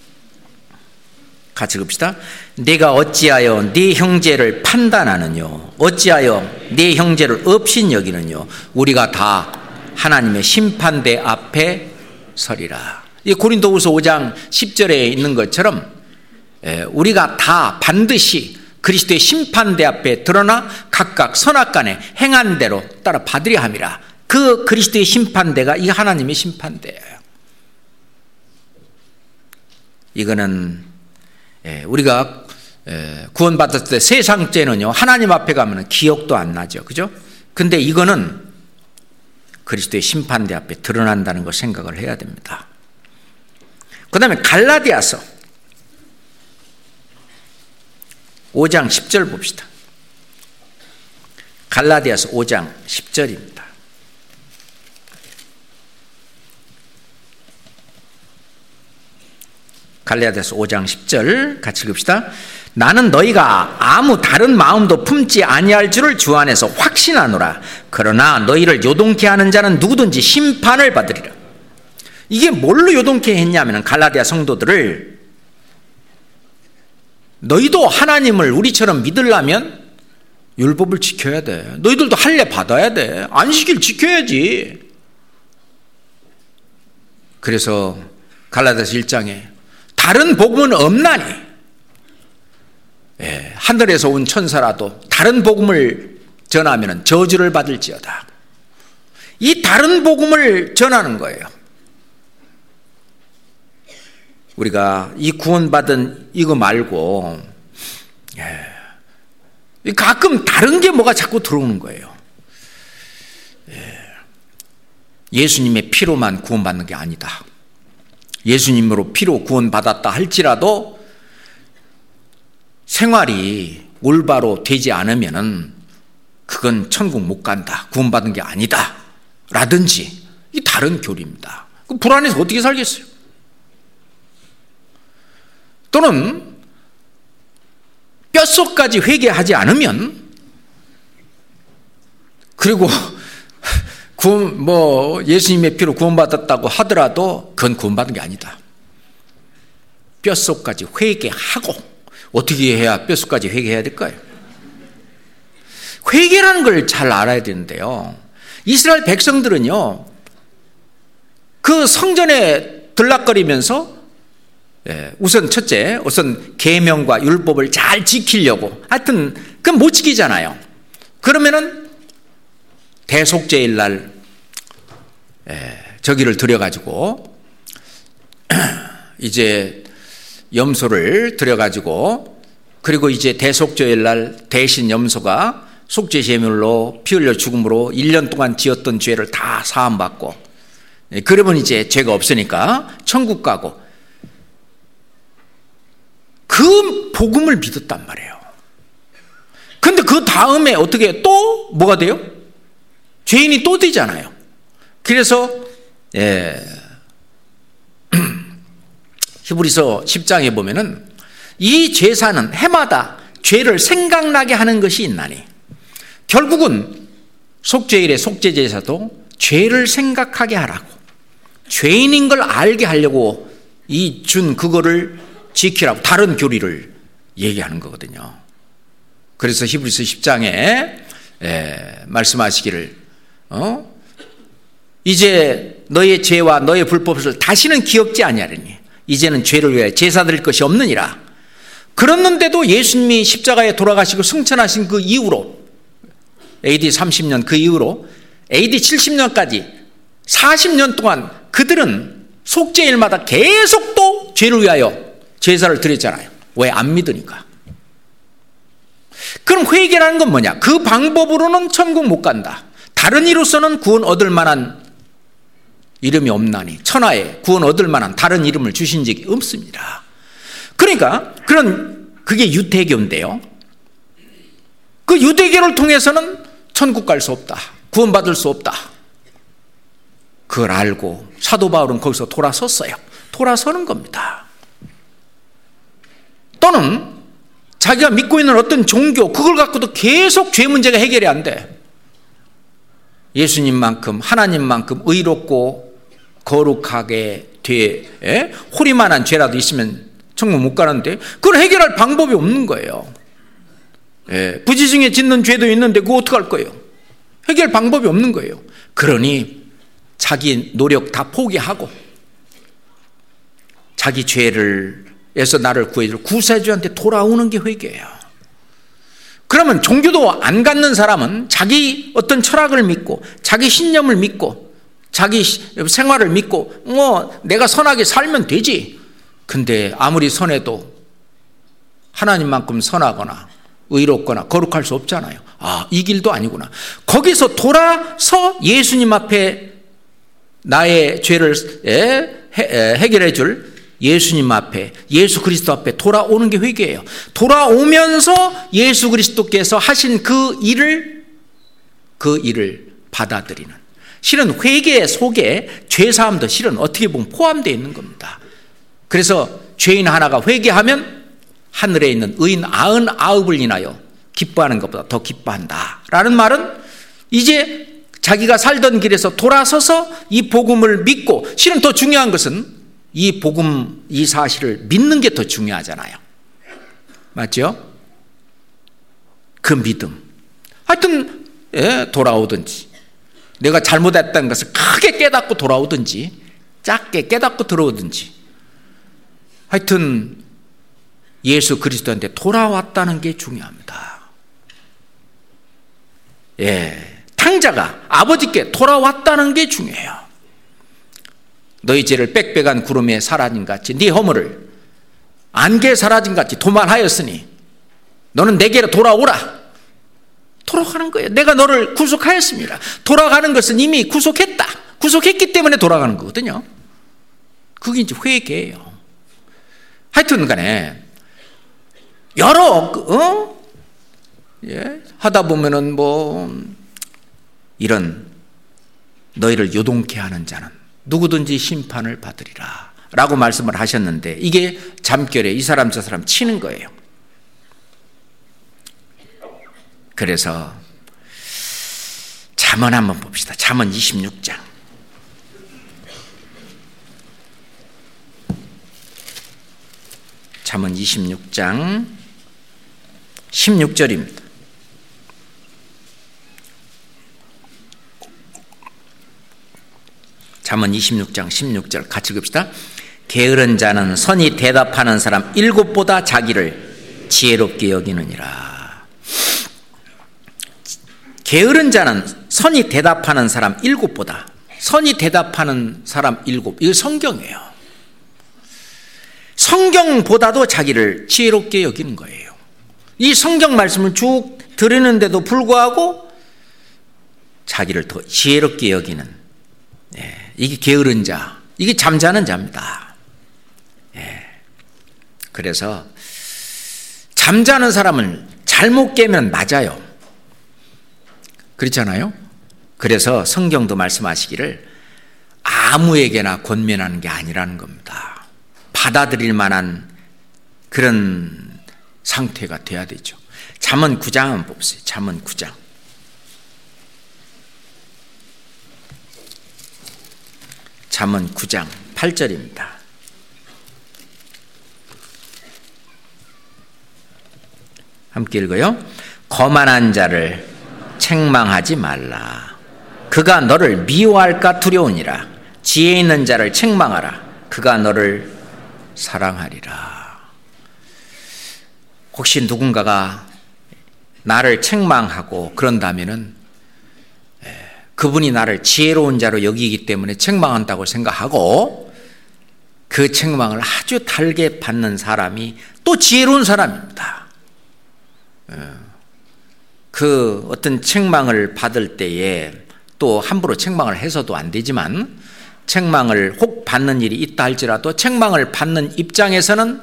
같이 읽읍시다. 네가 어찌하여 네 형제를 판단하느뇨? 어찌하여 네 형제를 업신여기느뇨? 우리가 다 하나님의 심판대 앞에 서리라. 이 고린도후서 오 장 십 절에 있는 것처럼 우리가 다 반드시 그리스도의 심판대 앞에 드러나 각각 선악간에 행한 대로 따라 받으려 함이라. 그 그리스도의 심판대가 이 하나님의 심판대예요. 이거는 우리가 구원받았을 때 세상 죄는요, 하나님 앞에 가면 기억도 안 나죠. 그죠? 근데 이거는 그리스도의 심판대 앞에 드러난다는 걸 생각을 해야 됩니다. 그 다음에 갈라디아서 오 장 십 절 봅시다. 갈라디아서 오 장 십 절입니다. 갈라디아서 오 장 십 절 같이 읽읍시다. 나는 너희가 아무 다른 마음도 품지 아니할 줄을 주 안에서 확신하노라. 그러나 너희를 요동케 하는 자는 누구든지 심판을 받으리라. 이게 뭘로 요동케 했냐면 갈라디아 성도들을 너희도 하나님을 우리처럼 믿으려면 율법을 지켜야 돼. 너희들도 할례 받아야 돼. 안식일 지켜야지. 그래서 갈라디아서 일 장에 다른 복음은 없나니, 예, 하늘에서 온 천사라도 다른 복음을 전하면 저주를 받을지어다. 이 다른 복음을 전하는 거예요. 우리가 이 구원받은 이거 말고 예, 가끔 다른 게 뭐가 자꾸 들어오는 거예요. 예, 예수님의 피로만 구원받는 게 아니다. 예수님으로 피로 구원받았다 할지라도 생활이 올바로 되지 않으면은 그건 천국 못 간다, 구원받은 게 아니다 라든지, 이 다른 교리입니다. 그 불안해서 어떻게 살겠어요? 또는 뼛속까지 회개하지 않으면, 그리고 구원, 뭐 예수님의 피로 구원받았다고 하더라도 그건 구원받은 게 아니다. 뼛속까지 회개하고, 어떻게 해야 뼛속까지 회개해야 될까요? 회개라는 걸 잘 알아야 되는데요, 이스라엘 백성들은요 그 성전에 들락거리면서 우선 첫째, 우선 계명과 율법을 잘 지키려고, 하여튼 그건 못 지키잖아요. 그러면은 대속죄일 날 저기를 들여가지고 이제 염소를 들여가지고, 그리고 이제 대속죄일 날 대신 염소가 속죄 제물로 피 흘려 죽음으로 일 년 동안 지었던 죄를 다 사함받고, 그러면 이제 죄가 없으니까 천국 가고, 그 복음을 믿었단 말이에요. 근데 그 다음에 어떻게 또 뭐가 돼요? 죄인이 또 되잖아요. 그래서 예, 히브리서 십 장에 보면은 이 제사는 해마다 죄를 생각나게 하는 것이 있나니, 결국은 속죄일의 속죄제사도 죄를 생각하게 하라고, 죄인인 걸 알게 하려고 이 준 그거를 지키라고 다른 교리를 얘기하는 거거든요. 그래서 히브리서 십 장에 예, 말씀하시기를 어? 이제 너의 죄와 너의 불법을 다시는 기억지 아니하리니 이제는 죄를 위하여 제사 드릴 것이 없느니라. 그랬는데도 예수님이 십자가에 돌아가시고 승천하신 그 이후로, 에이디 삼십 년 그 이후로 에이디 칠십 년까지 사십 년 동안 그들은 속죄일마다 계속 또 죄를 위하여 제사를 드렸잖아요. 왜? 안 믿으니까. 그럼 회개라는 건 뭐냐? 그 방법으로는 천국 못 간다, 다른 이로서는 구원 얻을 만한 이름이 없나니 천하에 구원 얻을 만한 다른 이름을 주신 적이 없습니다. 그러니까 그런 그게 유대교인데요, 그 유대교를 통해서는 천국 갈 수 없다, 구원받을 수 없다, 그걸 알고 사도 바울은 거기서 돌아섰어요. 돌아서는 겁니다. 또는 자기가 믿고 있는 어떤 종교, 그걸 갖고도 계속 죄 문제가 해결이 안 돼. 예수님만큼 하나님만큼 의롭고 거룩하게 돼, 에? 호리만한 죄라도 있으면 천국 못 가는데 그걸 해결할 방법이 없는 거예요. 예, 부지 중에 짓는 죄도 있는데 그거 어떡할 거예요? 해결 방법이 없는 거예요. 그러니 자기 노력 다 포기하고 자기 죄를 에서 나를 구해줄 구세주한테 돌아오는 게 회개예요. 그러면 종교도 안 갖는 사람은 자기 어떤 철학을 믿고 자기 신념을 믿고 자기 생활을 믿고 뭐 내가 선하게 살면 되지. 근데 아무리 선해도 하나님만큼 선하거나 의롭거나 거룩할 수 없잖아요. 아, 이 길도 아니구나. 거기서 돌아서 예수님 앞에 나의 죄를 해결해 줄 예수님 앞에, 예수 그리스도 앞에 돌아오는 게 회개예요. 돌아오면서 예수 그리스도께서 하신 그 일을, 그 일을 받아들이는. 실은 회개 속에 죄사함도 실은 어떻게 보면 포함되어 있는 겁니다. 그래서 죄인 하나가 회개하면 하늘에 있는 의인 아흔 아홉을 인하여 기뻐하는 것보다 더 기뻐한다 라는 말은 이제 자기가 살던 길에서 돌아서서 이 복음을 믿고, 실은 더 중요한 것은 이 복음, 이 사실을 믿는 게 더 중요하잖아요. 맞죠? 그 믿음. 하여튼 예, 돌아오든지, 내가 잘못했다는 것을 크게 깨닫고 돌아오든지, 작게 깨닫고 들어오든지, 하여튼 예수 그리스도한테 돌아왔다는 게 중요합니다. 예. 탕자가 아버지께 돌아왔다는 게 중요해요. 너희 죄를 빽빽한 구름에 사라진 같이 네 허물을 안개에 사라진 같이 도말하였으니 너는 내게로 돌아오라. 돌아가는 거예요. 내가 너를 구속하였습니다. 돌아가는 것은 이미 구속했다. 구속했기 때문에 돌아가는 거거든요. 그게 이제 회개예요. 하여튼 간에 여러 어? 예? 하다 보면은 뭐 이런 너희를 요동케 하는 자는 누구든지 심판을 받으리라 라고 말씀을 하셨는데, 이게 잠결에 이 사람 저 사람 치는 거예요. 그래서 잠언 한번 봅시다. 잠언 이십육 장. 잠언 이십육 장 십육 절입니다. 잠언 이십육 장 십육 절 같이 읽읍시다. 게으른 자는 선이 대답하는 사람 일곱보다 자기를 지혜롭게 여기느니라. 게으른 자는 선이 대답하는 사람 일곱보다, 선이 대답하는 사람 일곱, 이거 성경이에요. 성경보다도 자기를 지혜롭게 여기는 거예요. 이 성경 말씀을 쭉 들으는데도 불구하고 자기를 더 지혜롭게 여기는, 예, 이게 게으른 자, 이게 잠자는 자입니다. 예. 그래서 잠자는 사람은 잘못 깨면 맞아요. 그렇잖아요. 그래서 성경도 말씀하시기를 아무에게나 권면하는 게 아니라는 겁니다. 받아들일 만한 그런 상태가 돼야 되죠. 잠언 구 장 한번 봅시다. 잠언 구 장. 잠언 구 장 팔 절입니다. 함께 읽어요. 거만한 자를 책망하지 말라. 그가 너를 미워할까 두려우니라. 지혜 있는 자를 책망하라. 그가 너를 사랑하리라. 혹시 누군가가 나를 책망하고 그런다면은 그분이 나를 지혜로운 자로 여기기 때문에 책망한다고 생각하고 그 책망을 아주 달게 받는 사람이 또 지혜로운 사람입니다. 그 어떤 책망을 받을 때에 또 함부로 책망을 해서도 안 되지만, 책망을 혹 받는 일이 있다 할지라도 책망을 받는 입장에서는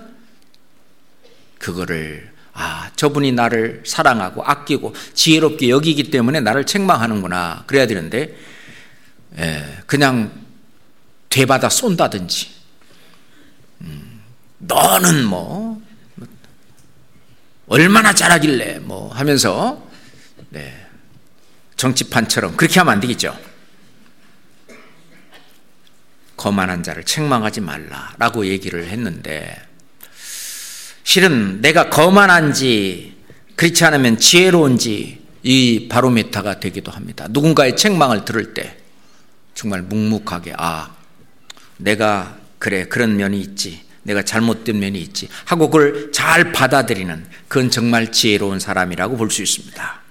그거를 아, 저분이 나를 사랑하고 아끼고 지혜롭게 여기기 때문에 나를 책망하는구나 그래야 되는데, 예, 그냥 되받아 쏜다든지, 음, 너는 뭐 얼마나 잘하길래 뭐 하면서, 네, 정치판처럼 그렇게 하면 안 되겠죠. 거만한 자를 책망하지 말라라고 얘기를 했는데, 실은 내가 거만한지 그렇지 않으면 지혜로운지 이 바로메타가 되기도 합니다. 누군가의 책망을 들을 때 정말 묵묵하게, 아, 내가 그래 그런 면이 있지, 내가 잘못된 면이 있지 하고 그걸 잘 받아들이는, 그건 정말 지혜로운 사람이라고 볼 수 있습니다.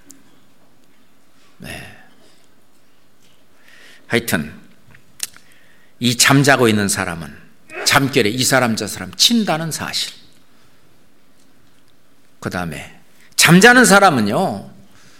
네. 하여튼 이 잠자고 있는 사람은 잠결에 이 사람 저 사람 친다는 사실, 그 다음에 잠자는 사람은요,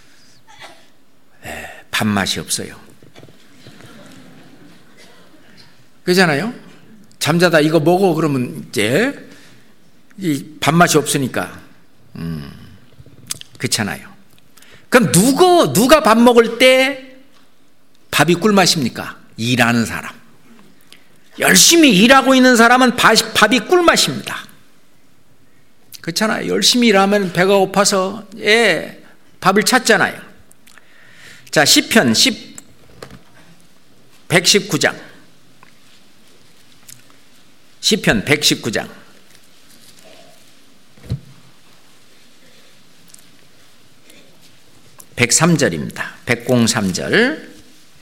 에, 밥맛이 없어요. 그렇잖아요. 잠자다 이거 먹어 그러면 이제 이 밥맛이 없으니까 음, 그렇잖아요. 그럼 누구, 누가 밥 먹을 때 밥이 꿀맛입니까? 일하는 사람. 열심히 일하고 있는 사람은 밥이 꿀맛입니다. 그렇잖아요. 열심히 일하면 배가 고파서 예, 밥을 찾잖아요. 자, 시편 백십구 장. 시편 백십구 장. 백삼 절입니다. 백삼 절.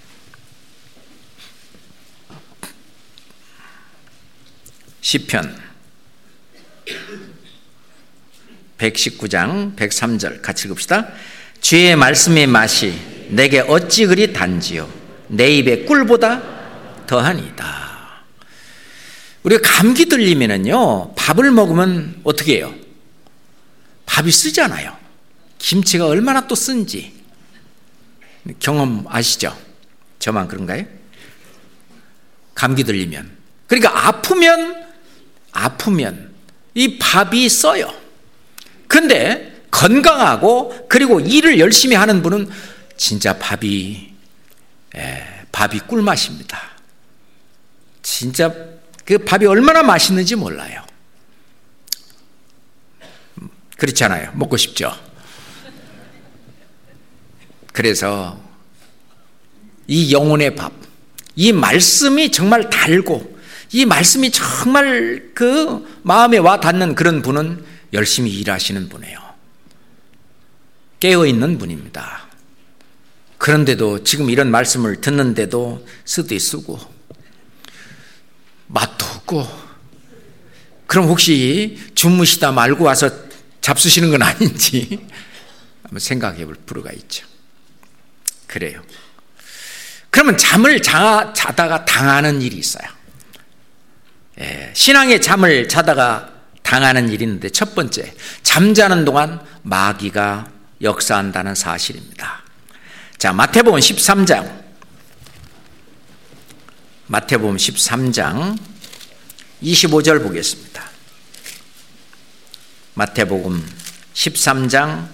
시편 백십구 장 백삼 절 같이 읽읍시다. 주의 말씀의 맛이 내게 어찌 그리 단지요 내 입에 꿀보다 더하니이다. 우리가 감기 들리면은요 밥을 먹으면 어떻게 해요? 밥이 쓰잖아요. 김치가 얼마나 또 쓴지 경험 아시죠? 저만 그런가요? 감기 들리면 그러니까 아프면 아프면 이 밥이 써요. 근데 건강하고 그리고 일을 열심히 하는 분은 진짜 밥이 에, 밥이 꿀맛입니다. 진짜 그 밥이 얼마나 맛있는지 몰라요. 그렇잖아요. 먹고 싶죠. 그래서 이 영혼의 밥, 이 말씀이 정말 달고 이 말씀이 정말 그 마음에 와 닿는 그런 분은 열심히 일하시는 분이에요. 깨어있는 분입니다. 그런데도 지금 이런 말씀을 듣는데도 쓰디 쓰고 맛도 없고 그럼 혹시 주무시다 말고 와서 잡수시는 건 아닌지 한번 생각해 볼 필요가 있죠. 그래요. 그러면 잠을 자, 자다가 당하는 일이 있어요. 예, 신앙의 잠을 자다가 당하는 일이 있는데 첫 번째, 잠자는 동안 마귀가 역사한다는 사실입니다. 자, 마태복음 십삼 장 마태복음 십삼 장 이십오 절 보겠습니다. 마태복음 십삼 장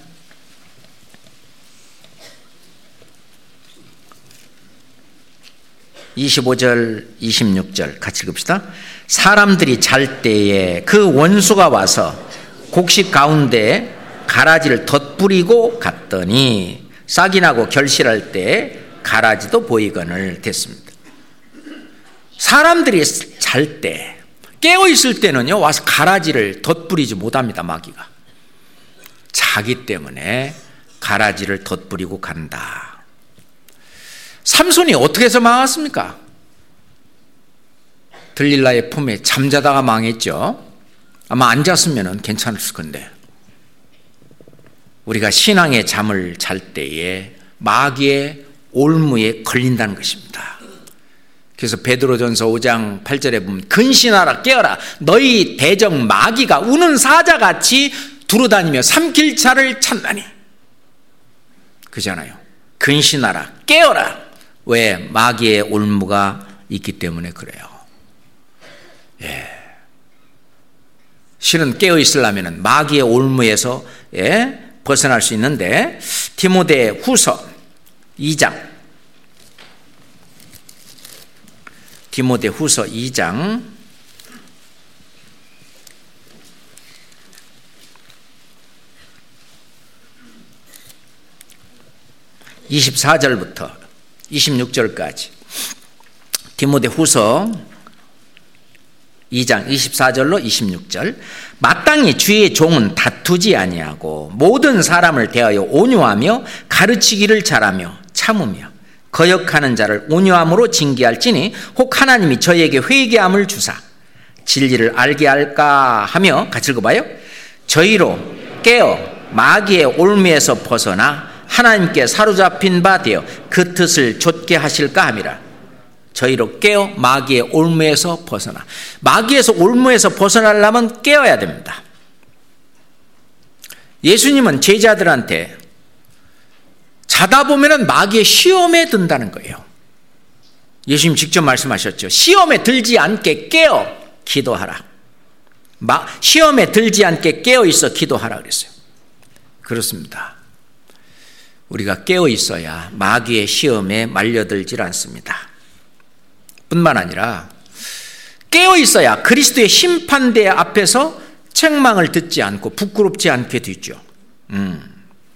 이십오 절 이십육 절 같이 읽읍시다. 사람들이 잘 때에 그 원수가 와서 곡식 가운데 가라지를 덧뿌리고 갔더니 싹이 나고 결실할 때 가라지도 보이거늘 됐습니다. 사람들이 잘 때, 깨어있을 때는요 와서 가라지를 덧뿌리지 못합니다. 마귀가 자기 때문에 가라지를 덧뿌리고 간다. 삼손이 어떻게 해서 망했습니까? 들릴라의 품에 잠자다가 망했죠. 아마 앉았으면 괜찮았을 건데 우리가 신앙의 잠을 잘 때에 마귀의 올무에 걸린다는 것입니다. 그래서 베드로전서 오 장 팔 절에 보면 근신하라 깨어라 너희 대적 마귀가 우는 사자같이 두루다니며 삼킬 차를 찾나니 그잖아요. 근신하라 깨어라. 왜? 마귀의 올무가 있기 때문에 그래요. 예. 실은 깨어 있으려면 마귀의 올무에서 예, 벗어날 수 있는데 디모데 후서 이 장 디모데 후서 이 장 이십사 절부터 이십육 절까지 디모데 후서 이 장 이십사 절로 이십육 절 마땅히 주의 종은 다투지 아니하고 모든 사람을 대하여 온유하며 가르치기를 잘하며 참으며 거역하는 자를 온유함으로 징계할지니 혹 하나님이 저에게 회개함을 주사 진리를 알게 할까 하며 같이 읽어봐요. 저희로 깨어 마귀의 올무에서 벗어나 하나님께 사로잡힌 바 되어 그 뜻을 좇게 하실까 함이라. 저희로 깨어 마귀의 올무에서 벗어나. 마귀에서 올무에서 벗어나려면 깨어야 됩니다. 예수님은 제자들한테 자다 보면은 마귀의 시험에 든다는 거예요. 예수님 직접 말씀하셨죠. 시험에 들지 않게 깨어 기도하라. 마, 시험에 들지 않게 깨어 있어 기도하라 그랬어요. 그렇습니다. 우리가 깨어 있어야 마귀의 시험에 말려들질 않습니다. 뿐만 아니라 깨어 있어야 그리스도의 심판대 앞에서 책망을 듣지 않고 부끄럽지 않게 되죠. 음.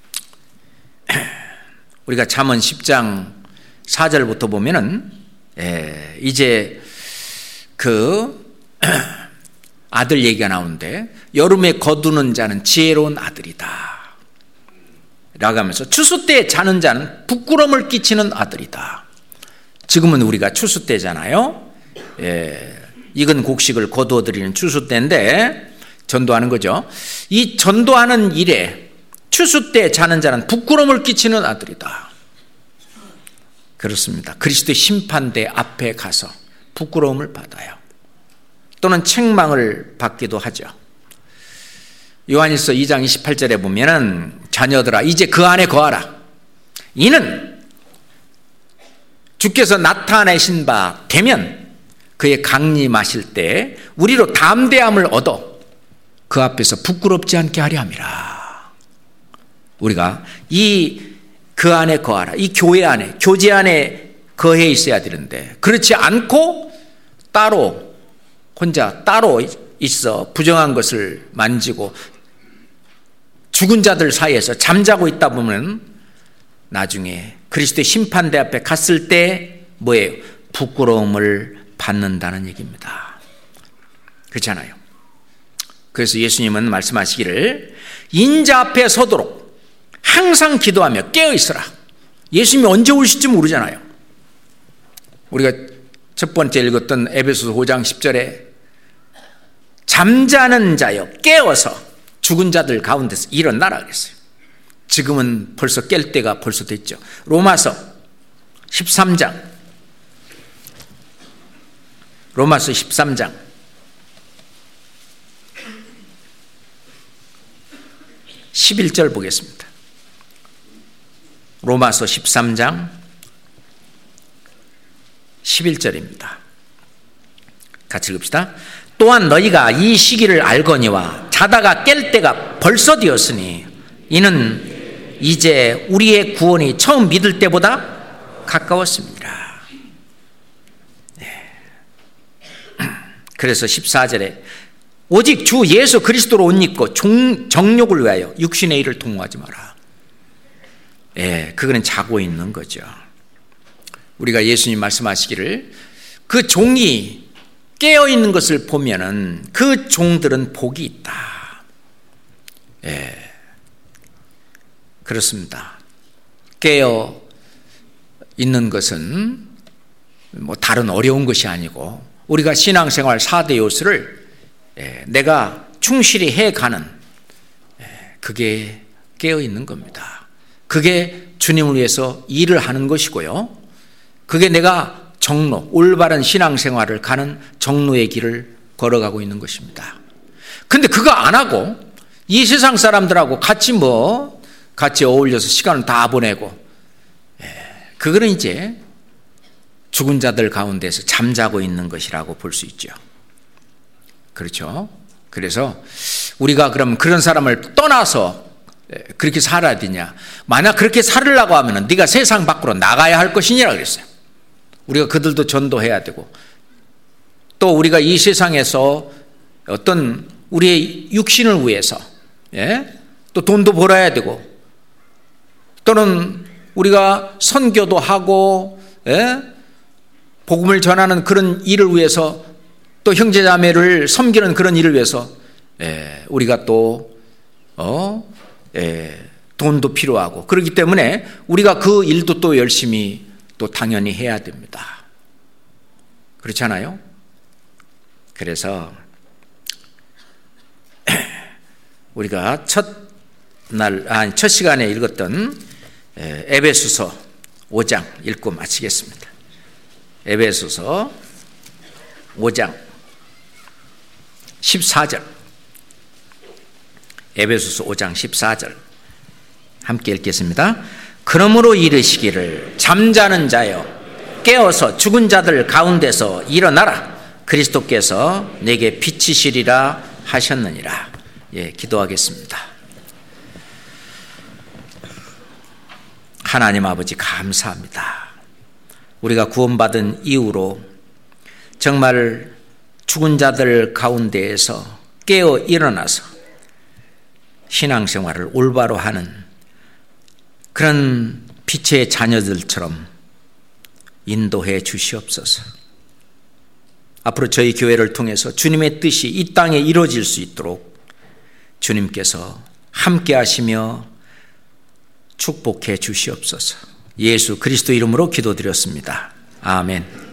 우리가 잠언 십 장 사 절부터 보면은 예, 이제 그 아들 얘기가 나오는데 여름에 거두는 자는 지혜로운 아들이다 라고 하면서 추수 때 자는 자는 부끄러움을 끼치는 아들이다. 지금은 우리가 추수 때잖아요. 예, 익은 곡식을 거두어 드리는 추수 때인데 전도하는 거죠. 이 전도하는 일에 추수 때 자는 자는 부끄러움을 끼치는 아들이다. 그렇습니다. 그리스도의 심판대 앞에 가서 부끄러움을 받아요. 또는 책망을 받기도 하죠. 요한일서 이 장 이십팔 절에 보면은 자녀들아 이제 그 안에 거하라. 이는 주께서 나타내신 바 되면 그의 강림하실 때 우리로 담대함을 얻어 그 앞에서 부끄럽지 않게 하려 함이라. 우리가 이 그 안에 거하라. 이 교회 안에, 교제 안에 거해 있어야 되는데 그렇지 않고 따로 혼자 따로 있어 부정한 것을 만지고 죽은 자들 사이에서 잠자고 있다 보면 나중에 그리스도의 심판대 앞에 갔을 때 뭐예요? 부끄러움을 받는다는 얘기입니다. 그렇잖아요. 그래서 예수님은 말씀하시기를 인자 앞에 서도록 항상 기도하며 깨어있어라. 예수님이 언제 오실지 모르잖아요. 우리가 첫 번째 읽었던 에베소서 오 장 십 절에 잠자는 자여 깨어서 죽은 자들 가운데서 일어나라 그랬어요. 지금은 벌써 깰 때가 벌써 됐죠. 로마서 십삼 장 로마서 십삼 장 십일 절 보겠습니다. 로마서 십삼 장 십일 절입니다. 같이 읽읍시다. 또한 너희가 이 시기를 알거니와 자다가 깰 때가 벌써 되었으니 이는 이제 우리의 구원이 처음 믿을 때보다 가까웠습니다. 네. 그래서 십사 절에 오직 주 예수 그리스도로 옷 입고 종, 정욕을 위하여 육신의 일을 통호하지 마라. 예, 그거는 자고 있는 거죠. 우리가 예수님 말씀하시기를 그 종이 깨어있는 것을 보면은 그 종들은 복이 있다. 예, 그렇습니다. 깨어 있는 것은 뭐 다른 어려운 것이 아니고 우리가 신앙생활 사 대 요소를 예, 내가 충실히 해가는 예, 그게 깨어있는 겁니다. 그게 주님을 위해서 일을 하는 것이고요. 그게 내가 정로, 올바른 신앙생활을 가는 정로의 길을 걸어가고 있는 것입니다. 근데 그거 안 하고 이 세상 사람들하고 같이 뭐 같이 어울려서 시간을 다 보내고 그거는 이제 죽은 자들 가운데서 잠자고 있는 것이라고 볼 수 있죠. 그렇죠? 그래서 우리가 그럼 그런 사람을 떠나서 그렇게 살아야 되냐? 만약 그렇게 살으려고 하면 네가 세상 밖으로 나가야 할 것이니라 그랬어요. 우리가 그들도 전도해야 되고 또 우리가 이 세상에서 어떤 우리의 육신을 위해서 예? 또 돈도 벌어야 되고 또는 우리가 선교도 하고 예? 복음을 전하는 그런 일을 위해서 또 형제자매를 섬기는 그런 일을 위해서 예, 우리가 또 어, 예, 돈도 필요하고 그렇기 때문에 우리가 그 일도 또 열심히 또 당연히 해야 됩니다. 그렇잖아요? 그래서 우리가 첫날 아니 첫 시간에 읽었던 에베소서 오 장 읽고 마치겠습니다. 에베소서 오 장 십사 절 에베소서 오 장 십사 절 함께 읽겠습니다. 그러므로 이르시기를 잠자는 자여 깨어서 죽은 자들 가운데서 일어나라. 그리스도께서 내게 빛이시리라 하셨느니라. 예, 기도하겠습니다. 하나님 아버지 감사합니다. 우리가 구원받은 이후로 정말 죽은 자들 가운데에서 깨어 일어나서 신앙생활을 올바로 하는 그런 빛의 자녀들처럼 인도해 주시옵소서. 앞으로 저희 교회를 통해서 주님의 뜻이 이 땅에 이루어질 수 있도록 주님께서 함께 하시며 축복해 주시옵소서. 예수 그리스도 이름으로 기도드렸습니다. 아멘.